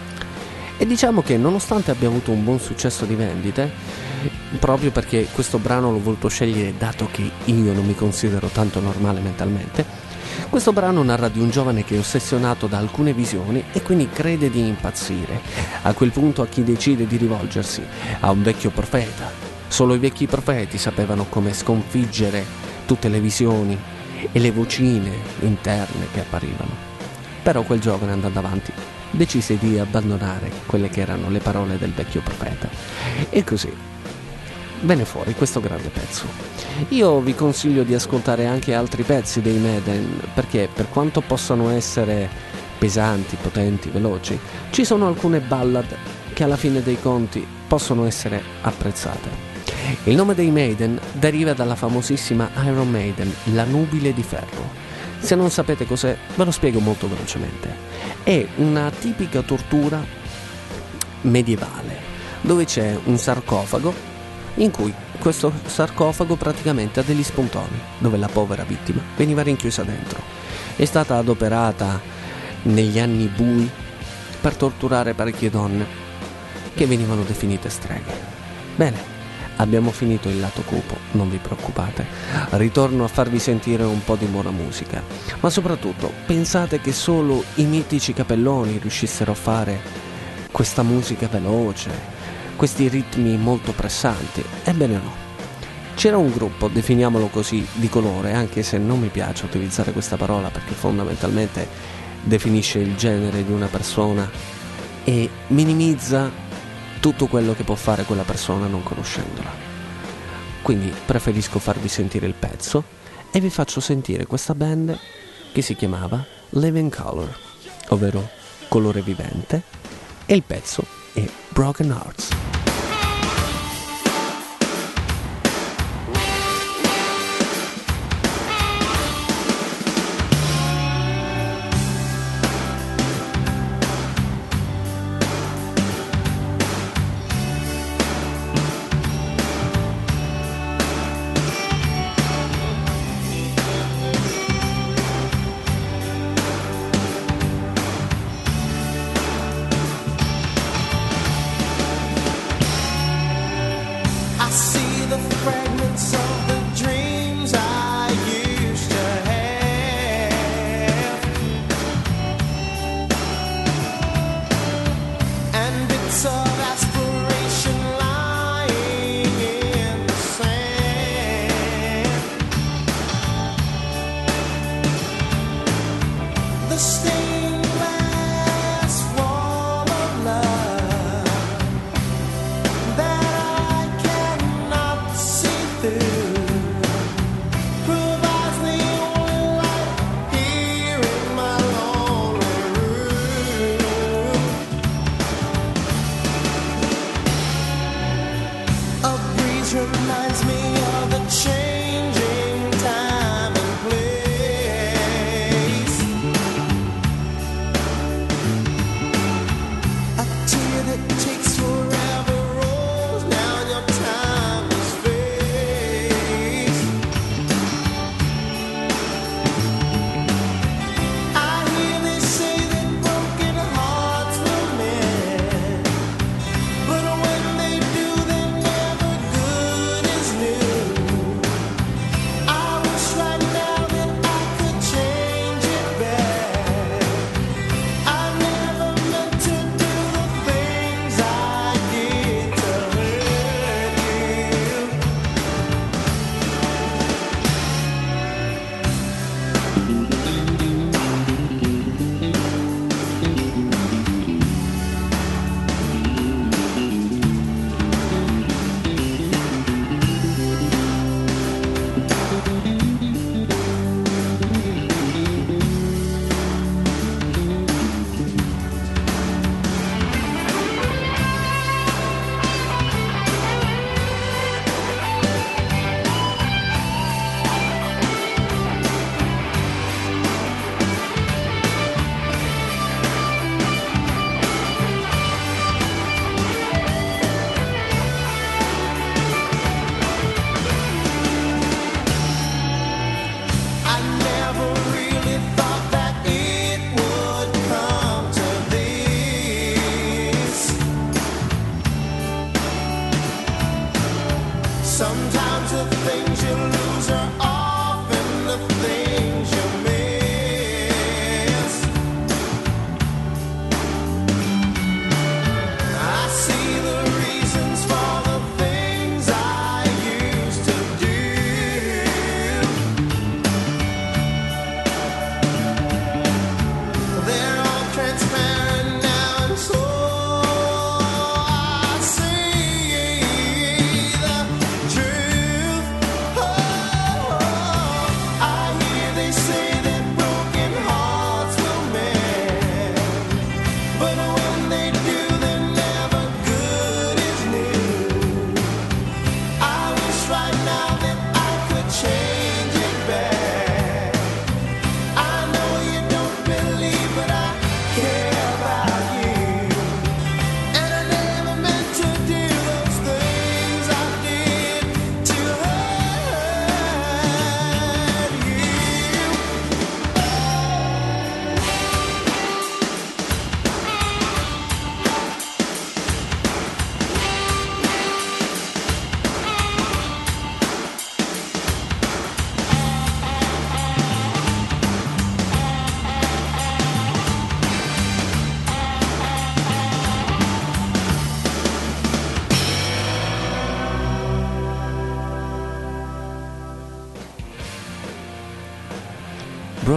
e diciamo che nonostante abbia avuto un buon successo di vendite, proprio perché questo brano l'ho voluto scegliere dato che io non mi considero tanto normale mentalmente, questo brano narra di un giovane che è ossessionato da alcune visioni e quindi crede di impazzire, a quel punto a chi decide di rivolgersi a un vecchio profeta. Solo i vecchi profeti sapevano come sconfiggere tutte le visioni e le vocine interne che apparivano. Però quel giovane, andando avanti, decise di abbandonare quelle che erano le parole del vecchio profeta, e così venne fuori questo grande pezzo. Io vi consiglio di ascoltare anche altri pezzi dei Maiden, perché per quanto possano essere pesanti, potenti, veloci, ci sono alcune ballad che alla fine dei conti possono essere apprezzate. Il nome dei Maiden deriva dalla famosissima Iron Maiden, la nubile di ferro. Se non sapete cos'è, ve lo spiego molto velocemente. È una tipica tortura medievale, dove c'è un sarcofago, in cui questo sarcofago praticamente ha degli spuntoni, dove la povera vittima veniva rinchiusa dentro. È stata adoperata negli anni bui per torturare parecchie donne che venivano definite streghe. Bene, abbiamo finito il lato cupo, non vi preoccupate, ritorno a farvi sentire un po' di buona musica, ma soprattutto pensate che solo i mitici Capelloni riuscissero a fare questa musica veloce, questi ritmi molto pressanti? Ebbene no. C'era un gruppo, definiamolo così, di colore, anche se non mi piace utilizzare questa parola perché fondamentalmente definisce il genere di una persona e minimizza tutto quello che può fare quella persona non conoscendola. Quindi preferisco farvi sentire il pezzo e vi faccio sentire questa band che si chiamava Living Color, ovvero colore vivente, e il pezzo è Broken Hearts.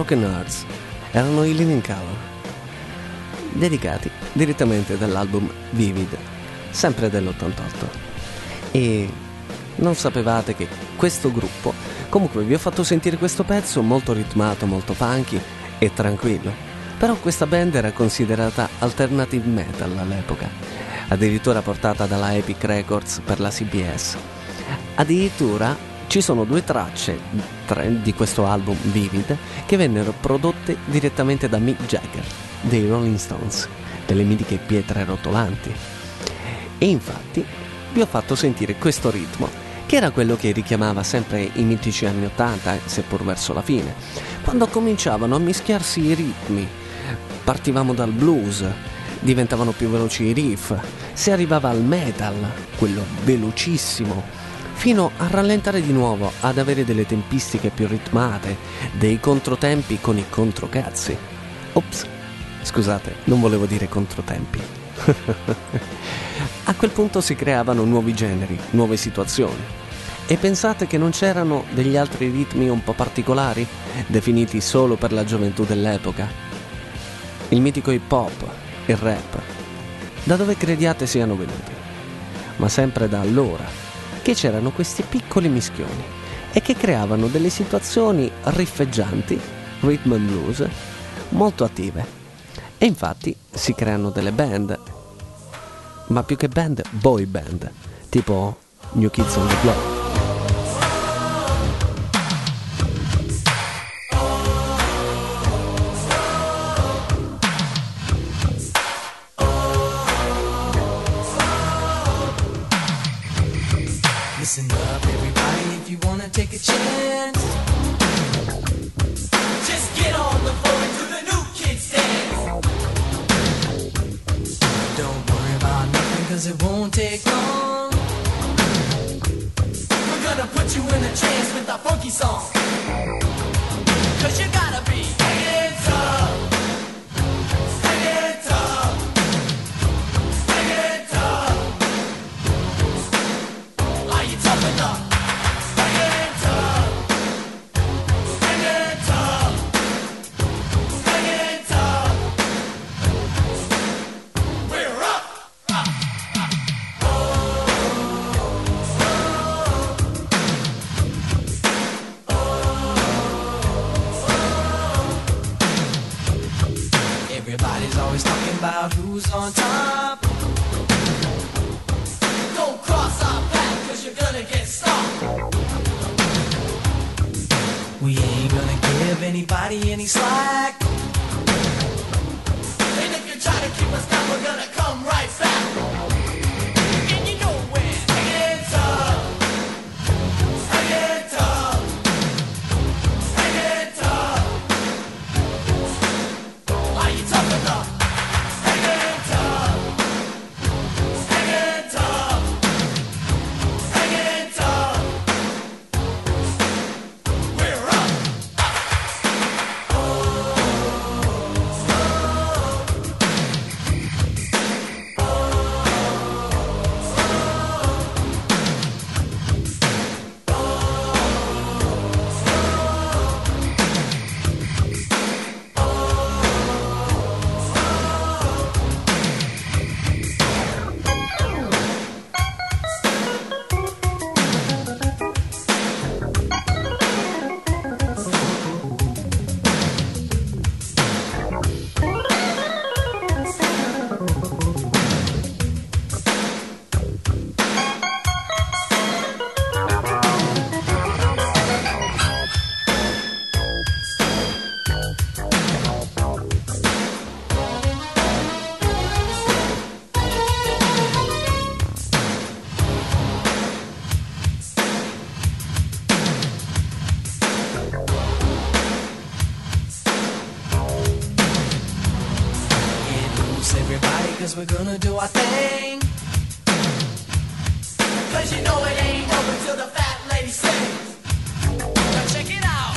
Broken Hearts erano i Living Colour, dedicati direttamente dall'album Vivid, sempre dell'88. E non sapevate che questo gruppo, comunque vi ho fatto sentire questo pezzo molto ritmato, molto funky e tranquillo, però questa band era considerata alternative metal all'epoca, addirittura portata dalla Epic Records per la CBS. Addirittura ci sono 2 tracce di questo album Vivid che vennero prodotte direttamente da Mick Jagger dei Rolling Stones, delle mitiche pietre rotolanti. E infatti vi ho fatto sentire questo ritmo, che era quello che richiamava sempre i mitici anni 80, seppur verso la fine, quando cominciavano a mischiarsi i ritmi. Partivamo dal blues, diventavano più veloci i riff, si arrivava al metal, quello velocissimo, fino a rallentare di nuovo, ad avere delle tempistiche più ritmate, dei controtempi con i controcazzi. Ops, scusate, non volevo dire controtempi. A quel punto si creavano nuovi generi, nuove situazioni. E pensate che non c'erano degli altri ritmi un po' particolari, definiti solo per la gioventù dell'epoca? Il mitico hip hop, il rap. Da dove crediate siano venuti? Ma sempre da allora, che c'erano questi piccoli mischioni e che creavano delle situazioni riffeggianti, rhythm and blues, molto attive. E infatti si creano delle band, ma più che band, boy band, tipo New Kids on the Block. Listen up, everybody, if you wanna take a chance, just get on the floor and do the New Kids dance. Don't worry about nothing, cause it won't take long. We're gonna put you in a trance with a funky song, cause you gotta be hanging tough. Hanging tough. Hanging tough. Are you tough enough? Hanging tough. Hanging tough. Hanging tough. We're up. Everybody's always talking about who's on top. Don't cross our path, cause you're gonna get stopped. We ain't gonna give anybody any slack. And if you try to keep us down, we're gonna come right back. And you know we're hanging tough. Hanging tough. Hanging tough. Are you tough enough? Hanging tough. Hanging tough. Hanging tough. We're up. Everybody, cause we're gonna do our thing. Cause you know it ain't over till the fat lady sings. Now check it out.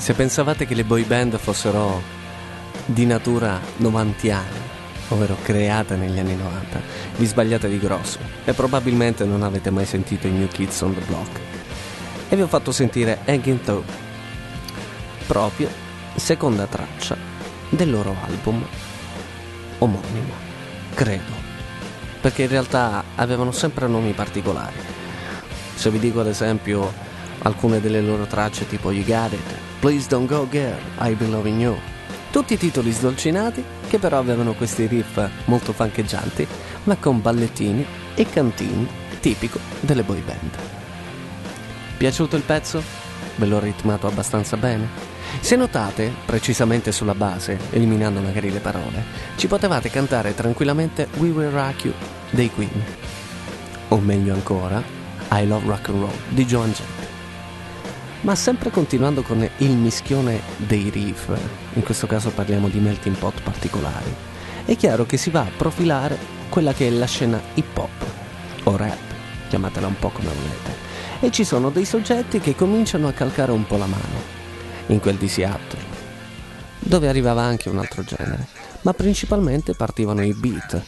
Se pensavate che le boy band fossero di natura novantiana, ovvero create negli anni 90, vi sbagliate di grosso e probabilmente non avete mai sentito i New Kids on the Block. E vi ho fatto sentire Hanging Through, proprio seconda traccia del loro album omonimo, credo, perché in realtà avevano sempre nomi particolari. Se vi dico ad esempio alcune delle loro tracce tipo You Got It, Please Don't Go Girl, I Be Loving You, tutti titoli sdolcinati che però avevano questi riff molto fancheggianti ma con ballettini e cantini tipico delle boy band. Piaciuto il pezzo? Ve l'ho ritmato abbastanza bene? Se notate, precisamente sulla base, eliminando magari le parole, ci potevate cantare tranquillamente We Will Rock You dei Queen, o meglio ancora I Love Rock and Roll di Joan Jett. Ma sempre continuando con il mischione dei riff, in questo caso parliamo di melting pot particolari, è chiaro che si va a profilare quella che è la scena hip hop o rap, chiamatela un po' come volete, e ci sono dei soggetti che cominciano a calcare un po' la mano in quel di Seattle, dove arrivava anche un altro genere, ma principalmente partivano i beat.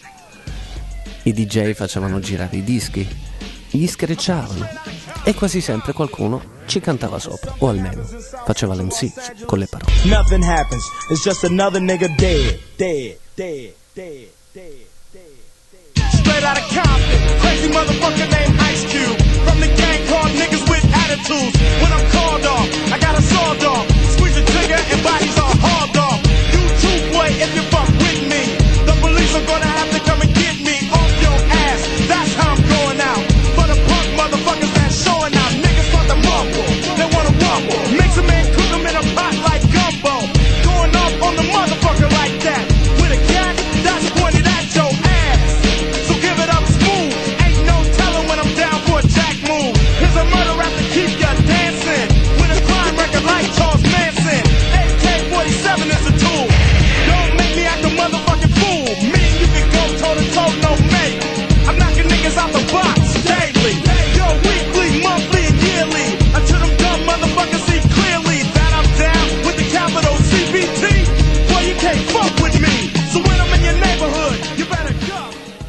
I DJ facevano girare i dischi, gli screcciavano e quasi sempre qualcuno ci cantava sopra, o almeno faceva l'MC con le parole. Nothing happens, it's just another nigga dead, dead, dead, dead, dead, dead. Straight out of Compton, crazy motherfucker named Ice Cube. From the gang called niggas with attitudes. When I'm called off, I got a sawed off. Squeeze the trigger and bodies are hauled off. You too, boy, if you fuck with me. The police are gonna have to come and get me off your ass. That's how I'm going out. For the punk motherfuckers that's showing out. Niggas want the mumble, they wanna rumble. Mix them and cook them in a pot like gumbo. Going off on the motherfucker like that. With a cat that's pointed at your ass. So give it up smooth. Ain't no telling when I'm down for a jack move. Here's a murder rap to keep ya dancing. With a crime record like Charles Manson. AK-47 is a tool. Don't make me act a motherfucking fool. Me and you can go toe to toe, no mate. I'm knocking niggas out the box daily. Yo, weekly, monthly, and yearly. Until them dumb motherfuckers see clearly that I'm down with the capital CBT. Boy, you can't fuck with me. So when I'm in your neighborhood, you better go.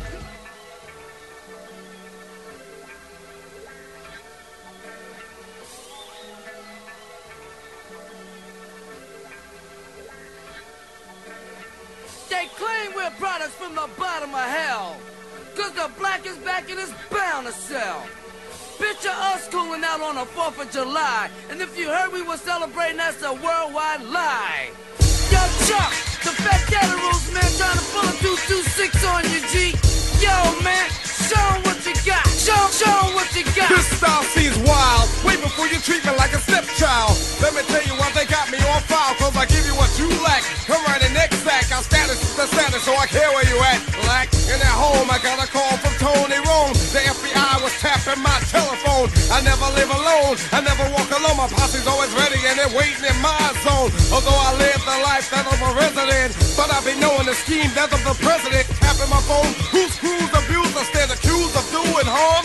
They claim we're products from the bottom of hell. Cause the black is back and it's bound to sell. Picture us cooling out on the 4th of July. And if you heard we were celebrating, that's a worldwide lie. Yo, Chuck, the fat data rules, man, trying to pull a 226 on you, G. Yo, man, show 'em what you got. Show 'em what you got. This style seems wild. Wait before you treat me like a stepchild. Let me tell you why they got me on file. Cause I give you what you lack. Come right in next sack. Our status is the status, so I care where you at. Black. In at home, I got a call from Tony Rome. The FBI was tapping my telephone. I never live alone. I never walk alone. My posse's always ready and they're waiting in my zone. Although I live the life that of a resident, but I be knowing the scheme that of the president. Tapping my phone. Who screws abuse? I stand accused of doing harm.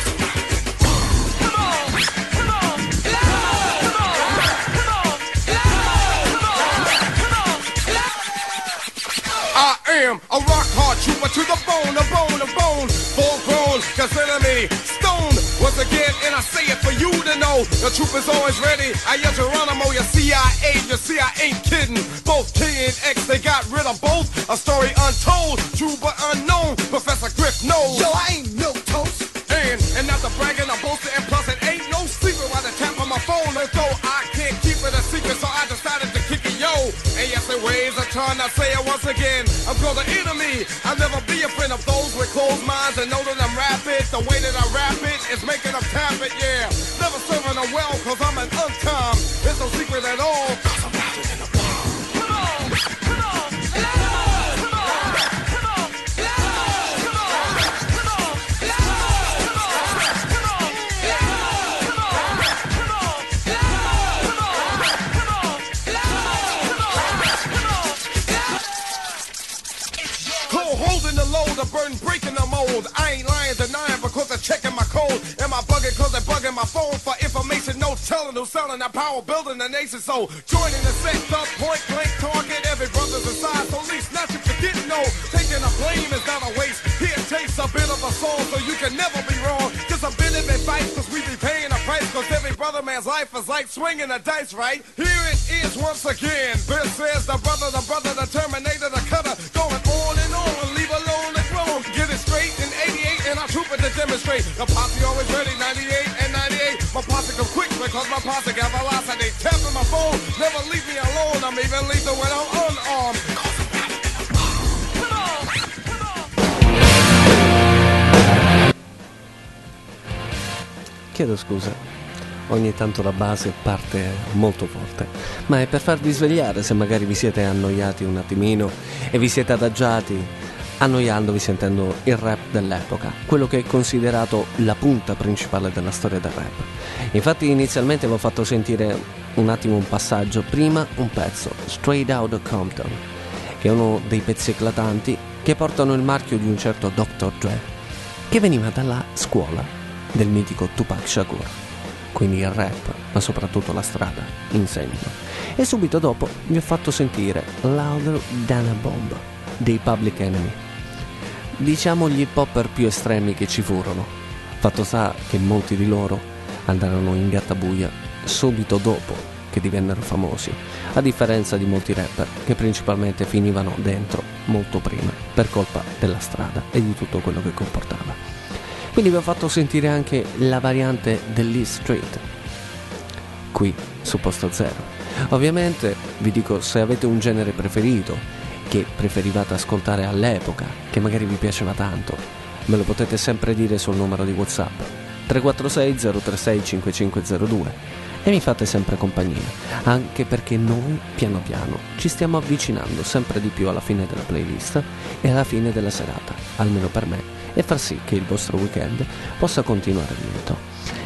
I am a rock hard trooper to the bone, a bone, a bone. Full grown, consider me stone. Once again, and I say it for you to know. The truth is always ready. I am Geronimo, your CIA. You see, I ain't kidding. Both K and X, they got rid of both. A story untold, true but unknown. Professor Griff knows. Yo, I ain't no toast. And not the bragging, I'm boasting, and plus it ain't no secret why they tap on my phone. And though I can't keep it a secret, so I decided to kick it, yo. And yes, it weighs a ton, I say it once again. I'm called an enemy. I'll never be a friend of those with closed minds and know that I'm rapid. The way that I rap it is making them tap it, yeah. Never serving them well, cause I'm an uncom. There's no secret at all, cause I'm rapping in the bomb. Come on, come on, come on, come on, come on, come on, come on, holding the load, a burden breaking the mold. I ain't lying, denying because they're checking my code. Am I bugging cause they're bugging my phone for information? No telling who sound crowd and the power building the nation. So joining the set, the point blank target, every brother's aside. So least not you forget, no, taking a blame is not a waste. Here takes a bit of a soul, so you can never be wrong. Just a bit of advice, cause we be paying a price. Cause every brother man's life is like swinging a dice, right? Here it is once again. This is the brother, the Terminator, the cutter. Going on, leave alone and grown. Get it straight in 88 and I'm trooping to demonstrate. The posse always ready, 98 and 98. My posse come quick because my posse got velocity. Tapping my phone, never leave me alone. I'm even lethal when I'm unarmed. Chiedo scusa, ogni tanto la base parte molto forte, ma è per farvi svegliare se magari vi siete annoiati un attimino e vi siete adagiati annoiandovi sentendo il rap dell'epoca, quello che è considerato la punta principale della storia del rap. Infatti inizialmente vi ho fatto sentire un attimo un passaggio, prima un pezzo, Straight Outta Compton, che è uno dei pezzi eclatanti che portano il marchio di un certo Dr. Dre, che veniva dalla scuola del mitico Tupac Shakur. Quindi il rap, ma soprattutto la strada, insegnano. E subito dopo vi ho fatto sentire Louder Than a Bomb dei Public Enemy. Diciamo gli hip hopper più estremi che ci furono. Fatto sta che molti di loro andarono in gattabuia subito dopo che divennero famosi, a differenza di molti rapper che principalmente finivano dentro molto prima per colpa della strada e di tutto quello che comportava. Quindi vi ho fatto sentire anche la variante dell'East Street qui su Posto Zero. Ovviamente vi dico, se avete un genere preferito che preferivate ascoltare all'epoca, che magari vi piaceva tanto, me lo potete sempre dire sul numero di WhatsApp 346 036 5502 e mi fate sempre compagnia, anche perché noi piano piano ci stiamo avvicinando sempre di più alla fine della playlist e alla fine della serata, almeno per me, e far sì che il vostro weekend possa continuare lieto.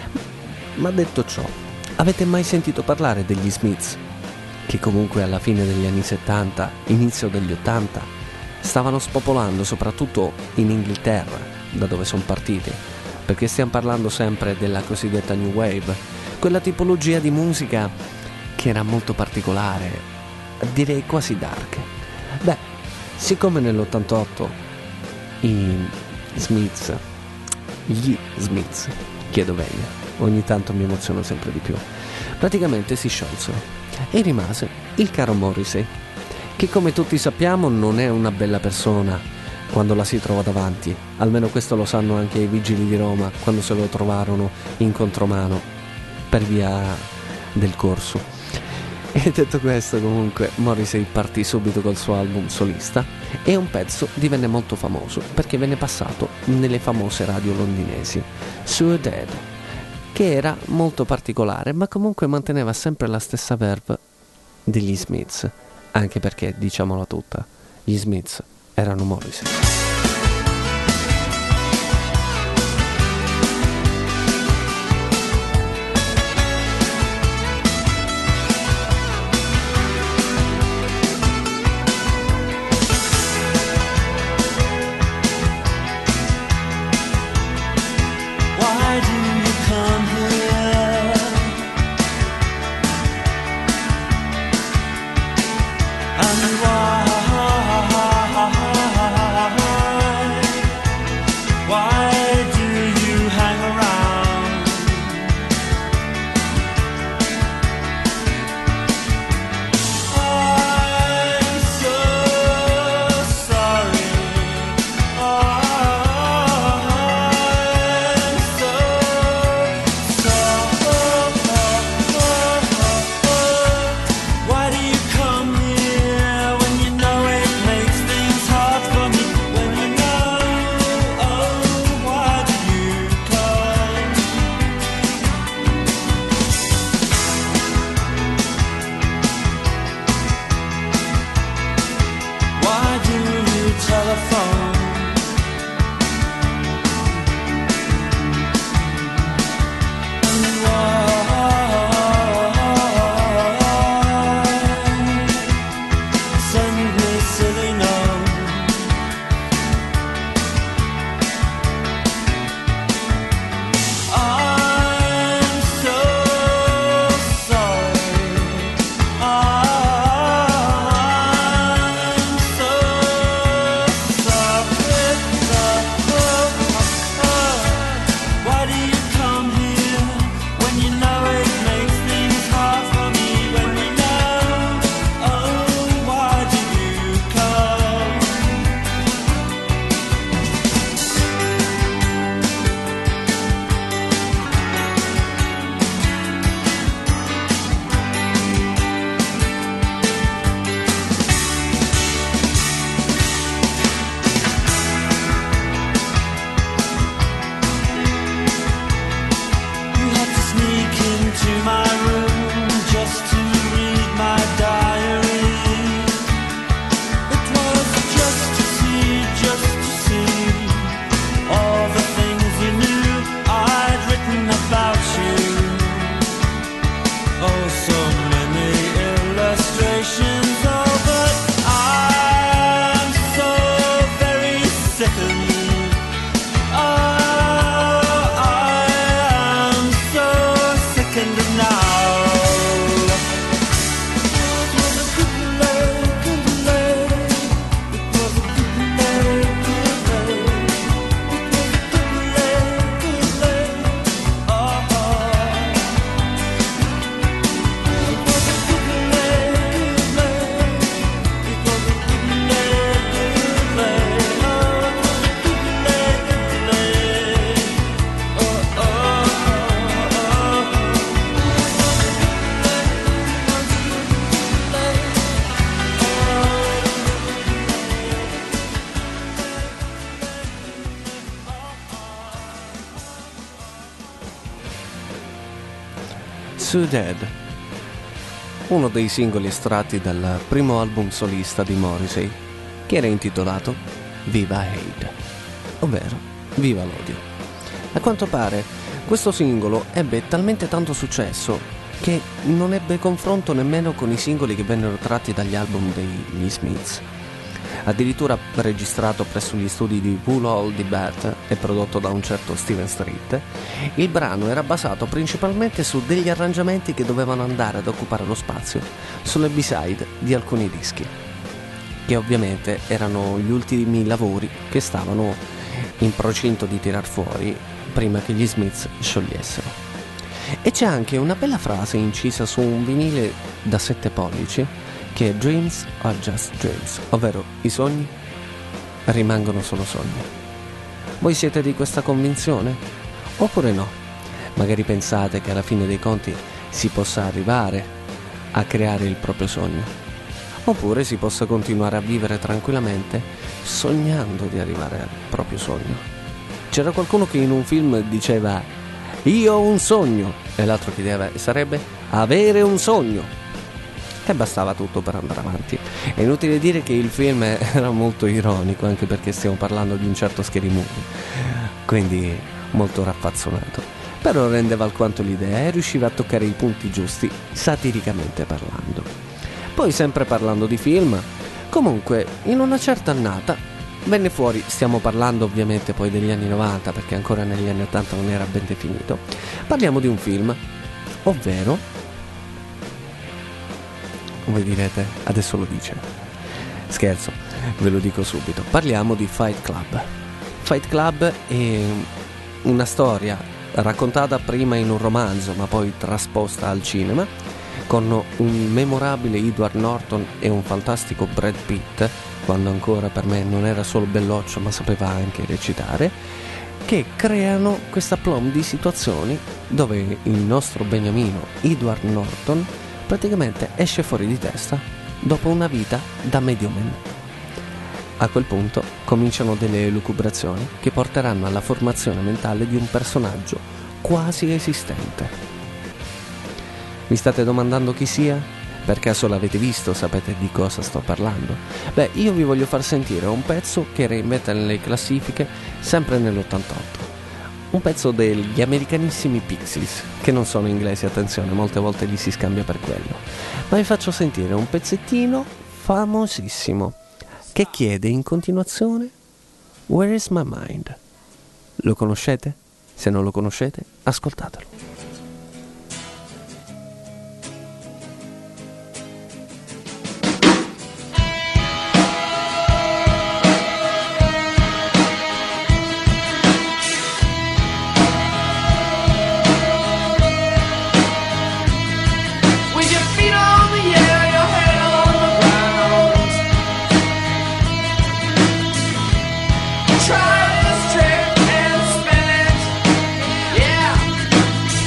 Ma detto ciò, avete mai sentito parlare degli Smiths, che comunque alla fine degli anni 70, inizio degli 80, stavano spopolando soprattutto in Inghilterra, da dove sono partiti, perché stiamo parlando sempre della cosiddetta New Wave, quella tipologia di musica che era molto particolare, direi quasi dark. Beh, siccome nell'88 gli Smiths, chiedo veglia, ogni tanto mi emoziono sempre di più, praticamente si sciolsero e rimase il caro Morrissey, che come tutti sappiamo non è una bella persona quando la si trova davanti, almeno questo lo sanno anche i vigili di Roma quando se lo trovarono in contromano per via del corso. E detto questo, comunque Morrissey partì subito col suo album solista e un pezzo divenne molto famoso perché venne passato nelle famose radio londinesi, Sue Dead, che era molto particolare ma comunque manteneva sempre la stessa verve degli Smiths, anche perché, diciamola tutta, gli Smiths erano Morrissey. So So Dead, uno dei singoli estratti dal primo album solista di Morrissey, che era intitolato Viva Hate, ovvero Viva l'odio. A quanto pare questo singolo ebbe talmente tanto successo che non ebbe confronto nemmeno con i singoli che vennero tratti dagli album degli Smiths. Addirittura registrato presso gli studi di Wool di Bath e prodotto da un certo Steven Street, il brano era basato principalmente su degli arrangiamenti che dovevano andare ad occupare lo spazio sulle B-side di alcuni dischi, che ovviamente erano gli ultimi lavori che stavano in procinto di tirar fuori prima che gli Smiths sciogliessero. E c'è anche una bella frase incisa su un vinile da 7 pollici che Dreams are just dreams, ovvero i sogni rimangono solo sogni. Voi siete di questa convinzione? Oppure no? Magari pensate che alla fine dei conti si possa arrivare a creare il proprio sogno, oppure si possa continuare a vivere tranquillamente sognando di arrivare al proprio sogno. C'era qualcuno che in un film diceva "Io ho un sogno" e l'altro chiedeva "Sarebbe avere un sogno", e bastava tutto per andare avanti. È inutile dire che il film era molto ironico, anche perché stiamo parlando di un certo Scary Movie, quindi molto raffazzonato, però rendeva alquanto l'idea e riusciva a toccare i punti giusti satiricamente parlando. Poi, sempre parlando di film, comunque in una certa annata venne fuori, stiamo parlando ovviamente poi degli anni 90, perché ancora negli anni 80 non era ben definito, parliamo di un film, ovvero, voi direte, adesso lo dice. Scherzo, ve lo dico subito. Parliamo di Fight Club. Fight Club è una storia raccontata prima in un romanzo, ma poi trasposta al cinema, con un memorabile Edward Norton e un fantastico Brad Pitt, quando ancora per me non era solo belloccio ma sapeva anche recitare, che creano questa plomb di situazioni dove il nostro beniamino Edward Norton praticamente esce fuori di testa dopo una vita da medium. A quel punto cominciano delle elucubrazioni che porteranno alla formazione mentale di un personaggio quasi esistente. Vi state domandando chi sia? Per caso l'avete visto? Sapete di cosa sto parlando? Beh, io vi voglio far sentire un pezzo che era in meta nelle classifiche sempre nell'88. Un pezzo degli americanissimi Pixies, che non sono inglesi, attenzione, molte volte li si scambia per quello, ma vi faccio sentire un pezzettino famosissimo che chiede in continuazione Where is my mind? Lo conoscete? Se non lo conoscete, ascoltatelo. Try this trick and spin it, yeah.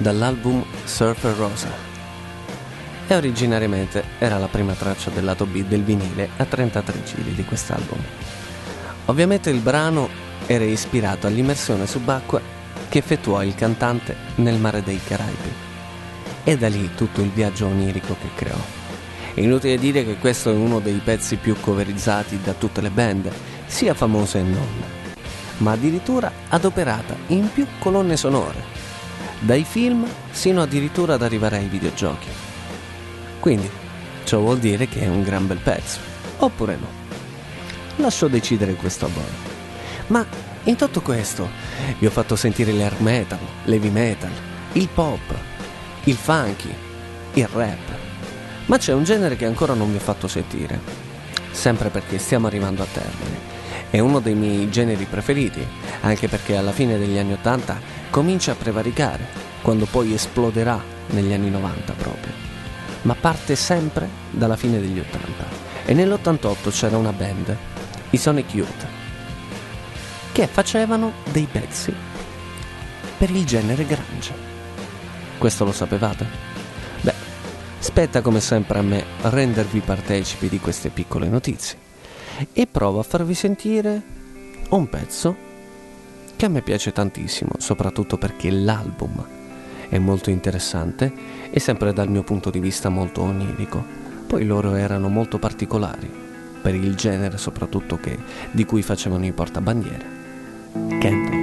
dall'album Surfer Rosa e originariamente era la prima traccia del lato B del vinile a 33 giri di quest'album. Ovviamente il brano era ispirato all'immersione subacquea che effettuò il cantante nel mare dei Caraibi e da lì tutto il viaggio onirico che creò. È inutile dire che questo è uno dei pezzi più coverizzati da tutte le band, sia famose e non, ma addirittura adoperata in più colonne sonore, dai film sino addirittura ad arrivare ai videogiochi. Quindi ciò vuol dire che è un gran bel pezzo, oppure no. Lascio decidere questo a voi. Ma in tutto questo vi ho fatto sentire l'hair metal, l'heavy metal, il pop, il funky, il rap. Ma c'è un genere che ancora non vi ho fatto sentire, sempre perché stiamo arrivando a termine. È uno dei miei generi preferiti, anche perché alla fine degli anni 80 comincia a prevaricare, quando poi esploderà negli anni 90 proprio. Ma parte sempre dalla fine degli 80. E nell'88 c'era una band, i Sonic Youth, che facevano dei pezzi per il genere grunge. Questo lo sapevate? Beh, spetta come sempre a me rendervi partecipi di queste piccole notizie e provo a farvi sentire un pezzo che a me piace tantissimo, soprattutto perché l'album è molto interessante e sempre dal mio punto di vista molto onirico. Poi loro erano molto particolari per il genere soprattutto di cui facevano i portabandiere. Candle.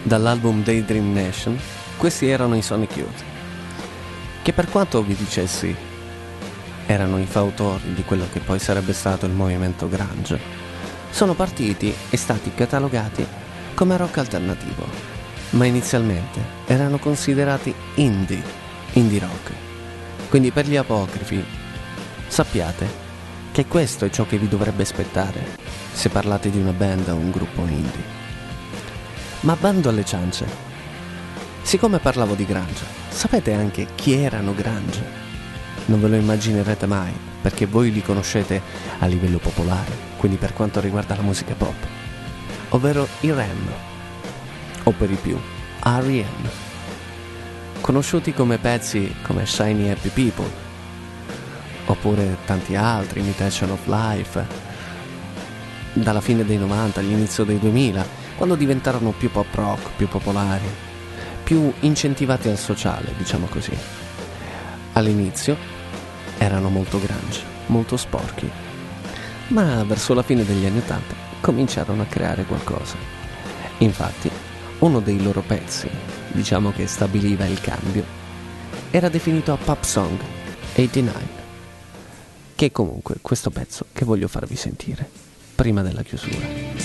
dall'album Daydream Nation, questi erano i Sonic Youth, che per quanto vi dicessi erano i fautori di quello che poi sarebbe stato il movimento grunge, sono partiti e stati catalogati come rock alternativo, ma inizialmente erano considerati indie rock. Quindi per gli apocrifi sappiate che questo è ciò che vi dovrebbe aspettare se parlate di una band o un gruppo indie. Ma bando alle ciance, siccome parlavo di grunge, sapete anche chi erano grunge? Non ve lo immaginerete mai, perché voi li conoscete a livello popolare, quindi per quanto riguarda la musica pop, ovvero i R.E.M, o per i più R.E.M, conosciuti come pezzi come Shiny Happy People, oppure tanti altri, Imitation of Life, dalla fine dei 90 all'inizio dei 2000, quando diventarono più pop rock, più popolari, più incentivati al sociale, diciamo così. All'inizio erano molto grunge, molto sporchi, ma verso la fine degli anni 80 cominciarono a creare qualcosa. Infatti, uno dei loro pezzi, diciamo che stabiliva il cambio, era definito a Pop Song 89, che è comunque questo pezzo che voglio farvi sentire prima della chiusura.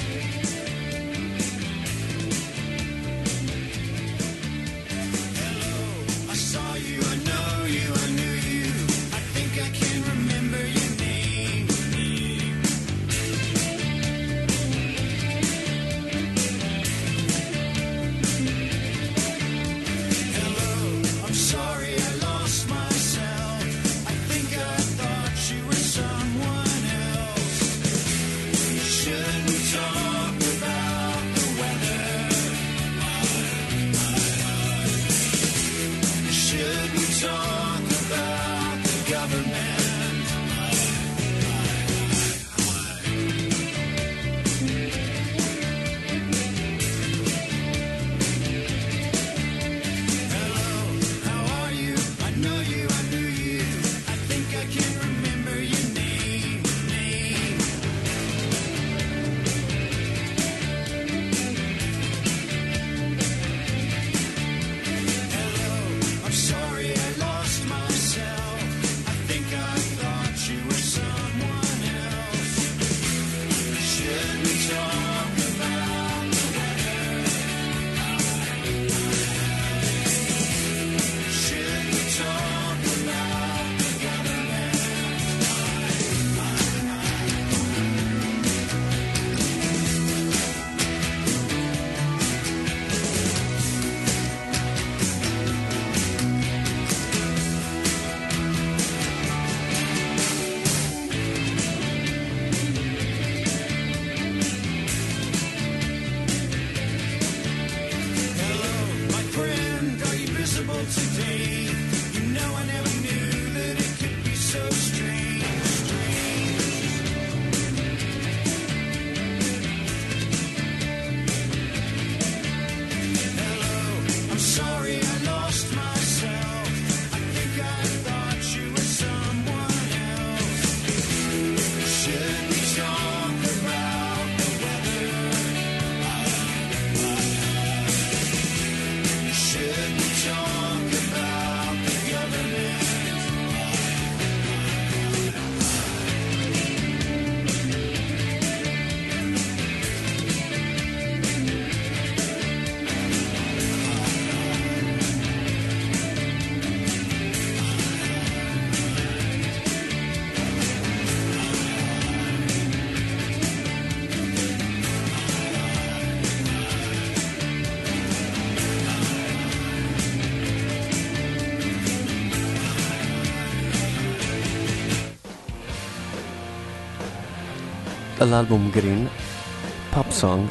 Dall'album Green, Pop Song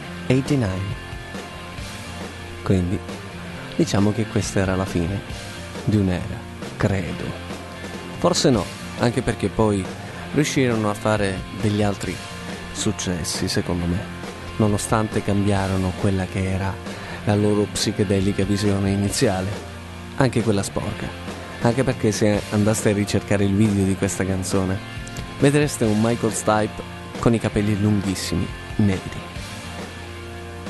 89. Quindi diciamo che questa era la fine di un'era, credo. Forse no, anche perché poi riuscirono a fare degli altri successi, secondo me, nonostante cambiarono quella che era la loro psichedelica visione iniziale, anche quella sporca. Anche perché se andaste a ricercare il video di questa canzone, vedreste un Michael Stipe con i capelli lunghissimi, neri.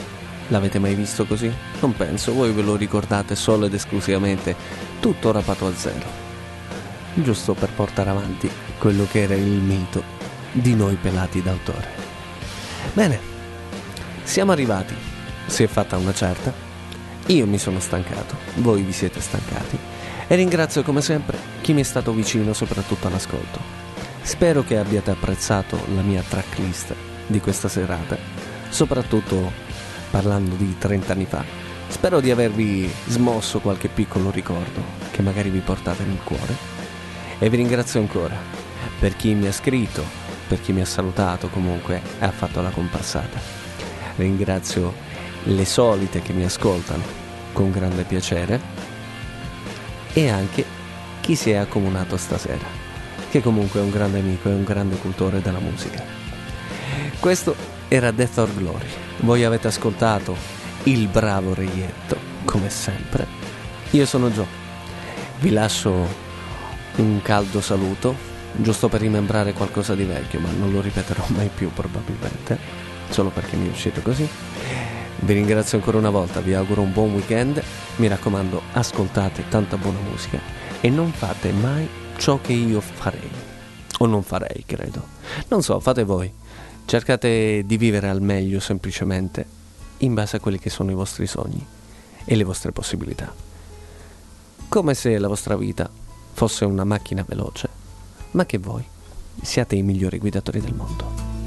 L'avete mai visto così? Non penso, voi ve lo ricordate solo ed esclusivamente tutto rapato a zero. Giusto per portare avanti quello che era il mito di noi pelati d'autore. Bene, siamo arrivati, si è fatta una certa, io mi sono stancato, voi vi siete stancati e ringrazio come sempre chi mi è stato vicino, soprattutto all'ascolto. Spero che abbiate apprezzato la mia tracklist di questa serata, soprattutto parlando di 30 anni fa. Spero di avervi smosso qualche piccolo ricordo che magari vi portate nel cuore e vi ringrazio ancora per chi mi ha scritto, per chi mi ha salutato comunque e ha fatto la comparsata. Ringrazio le solite che mi ascoltano con grande piacere e anche chi si è accomunato stasera, che comunque è un grande amico e un grande cultore della musica. Questo era Death or Glory. Voi avete ascoltato il bravo reietto, come sempre. Io sono Gio. Vi lascio un caldo saluto, giusto per rimembrare qualcosa di vecchio, ma non lo ripeterò mai più probabilmente, solo perché mi è uscito così. Vi ringrazio ancora una volta, vi auguro un buon weekend. Mi raccomando, ascoltate tanta buona musica e non fate mai ciò che io farei, o non farei, credo. Non so, fate voi. Cercate di vivere al meglio semplicemente in base a quelli che sono i vostri sogni e le vostre possibilità. Come se la vostra vita fosse una macchina veloce, ma che voi siate i migliori guidatori del mondo.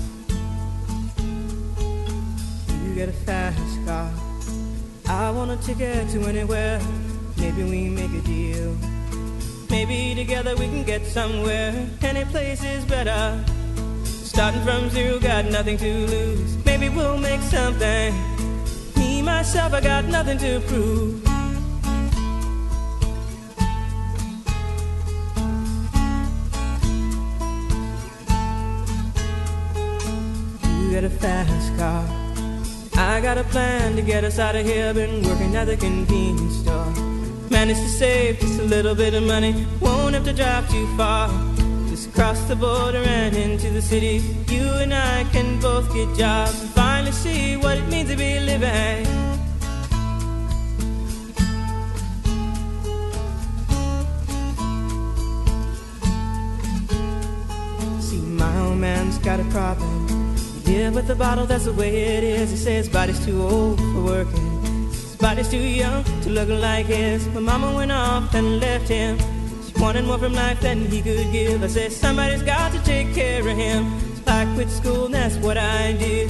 You get a fast car, I want a ticket to anywhere. Maybe we make a deal. Maybe together we can get somewhere. Any place is better. Starting from zero, got nothing to lose. Maybe we'll make something. Me, myself, I got nothing to prove. You got a fast car, I got a plan to get us out of here. Been working at the convenience store. Managed to save just a little bit of money. Won't have to drive too far. Just cross the border and into the city. You and I can both get jobs and finally see what it means to be living. See, my old man's got a problem. Yeah, with the bottle, that's the way it is. He says his body's too old for working. His body's too young to look like his. My mama went off and left him. Wanted more from life than he could give. I said somebody's got to take care of him. So I quit school and that's what I did.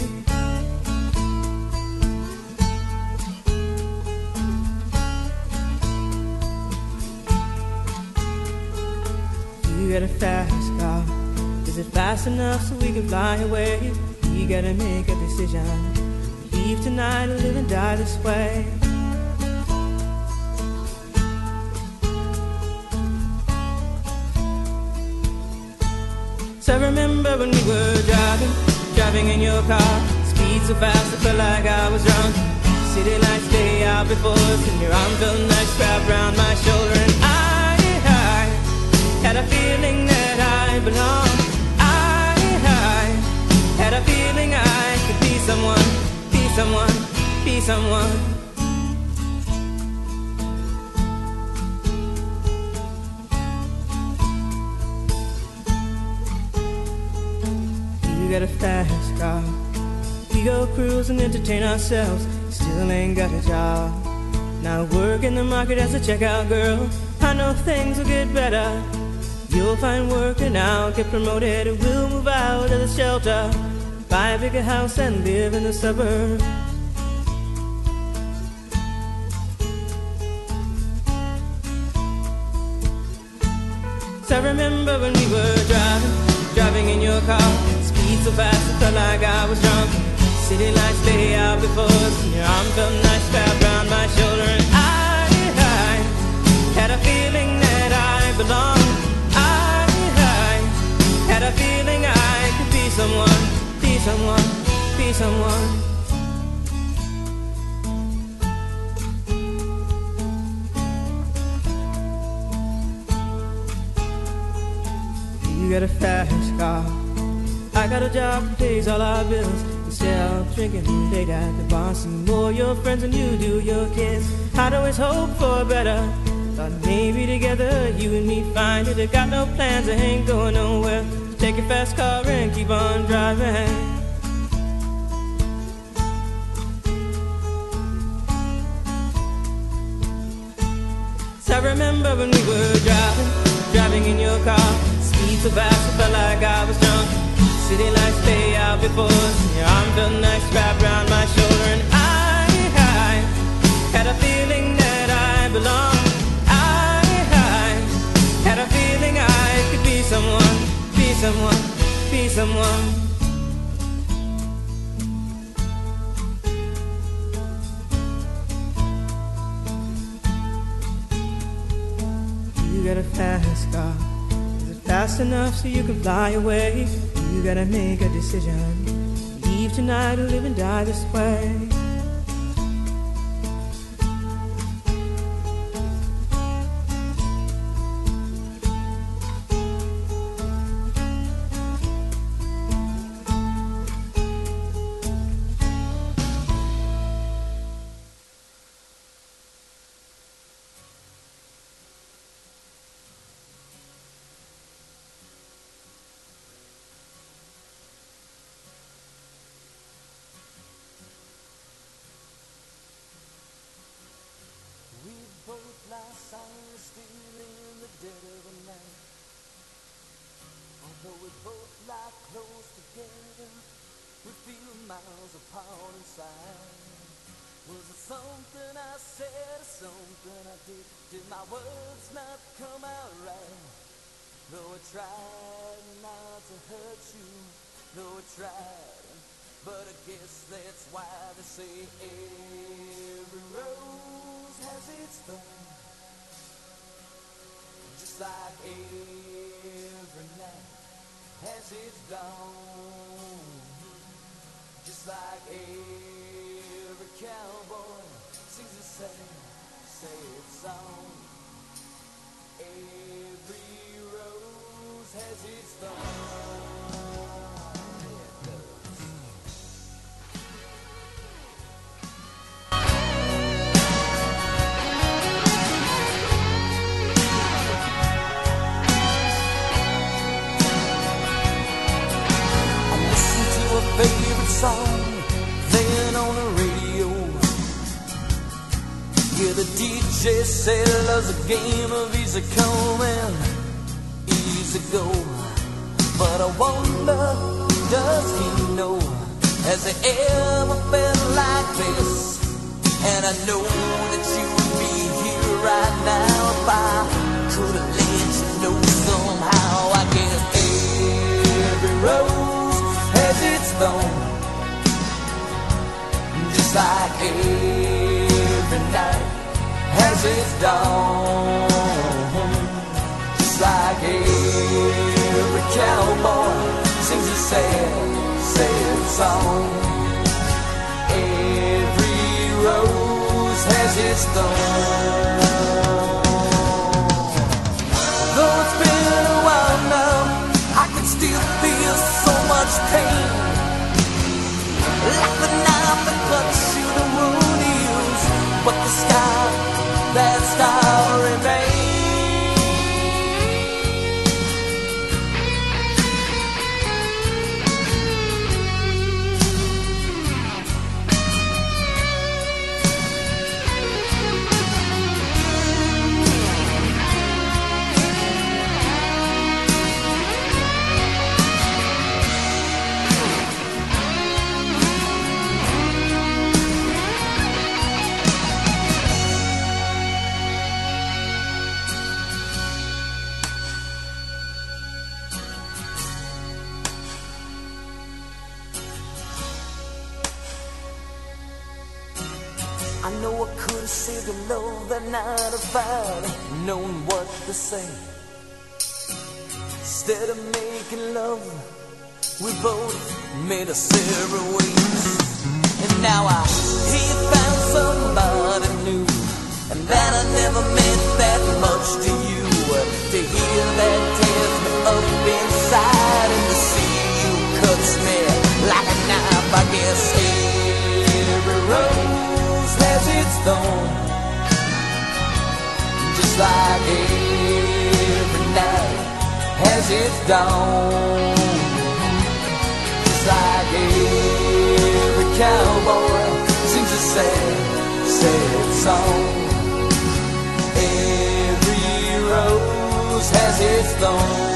You got a fast car. Is it fast enough so we can fly away? You gotta make a decision. Leave tonight or live and die this way. So I remember when we were driving in your car. Speed so fast I felt like I was drunk. City lights day out before us, and your arm felt nice wrapped around my shoulder. And I had a feeling that I belonged. I had a feeling I could be someone, be someone, be someone. Got a fast car. We go cruise and entertain ourselves. Still ain't got a job. Now work in the market as a checkout girl. I know things will get better. You'll find work and I'll get promoted. We'll move out of the shelter, buy a bigger house and live in the suburbs. So I remember when we were driving in your car. So fast it felt like I was drunk. City lights lay out before us, and your arm felt nice wrapped around my shoulder. And I had a feeling that I belonged. I had a feeling I could be someone, be someone, be someone. You got a fast car, I got a job that pays all our bills. yourself drinking late at the bar. See more your friends than you do your kids. I'd always hope for better. Thought maybe together you and me find it. I got no plans, I ain't going nowhere. Take your fast car and keep on driving. So I remember when we were driving in your car. Speed so fast, I felt like I was drunk. City lights lay out before us. Your arm felt nice wrapped around my shoulder. And I had a feeling that I belonged. I had a feeling I could be someone, be someone, be someone. You got a fast car. Is it fast enough so you can fly away? You gotta make a decision. Leave tonight or live and die this way. DJ said love's a game of easy come and easy go. But I wonder, does he know? Has he ever felt like this? And I know that you would be here right now if I could have let you know somehow. I guess every rose has its thorn, just like every night has its dawn, just like every cowboy sings a sad, sad song. Every rose has its thorn. Though it's been a while now, I can still feel so much pain, like the knife that cuts you, the wound heals, but the scar, that star remains. I know I could have saved the love that night if I'd known what to say. Instead of making love, we both made us separate ways. And now I hear you found somebody new, and that I never meant that much to you. To hear that tears me up inside, and to see you cuts me like a knife. I guess stone. Just like every night has its dawn. Just like every cowboy sings a sad, sad song. Every rose has its thorn.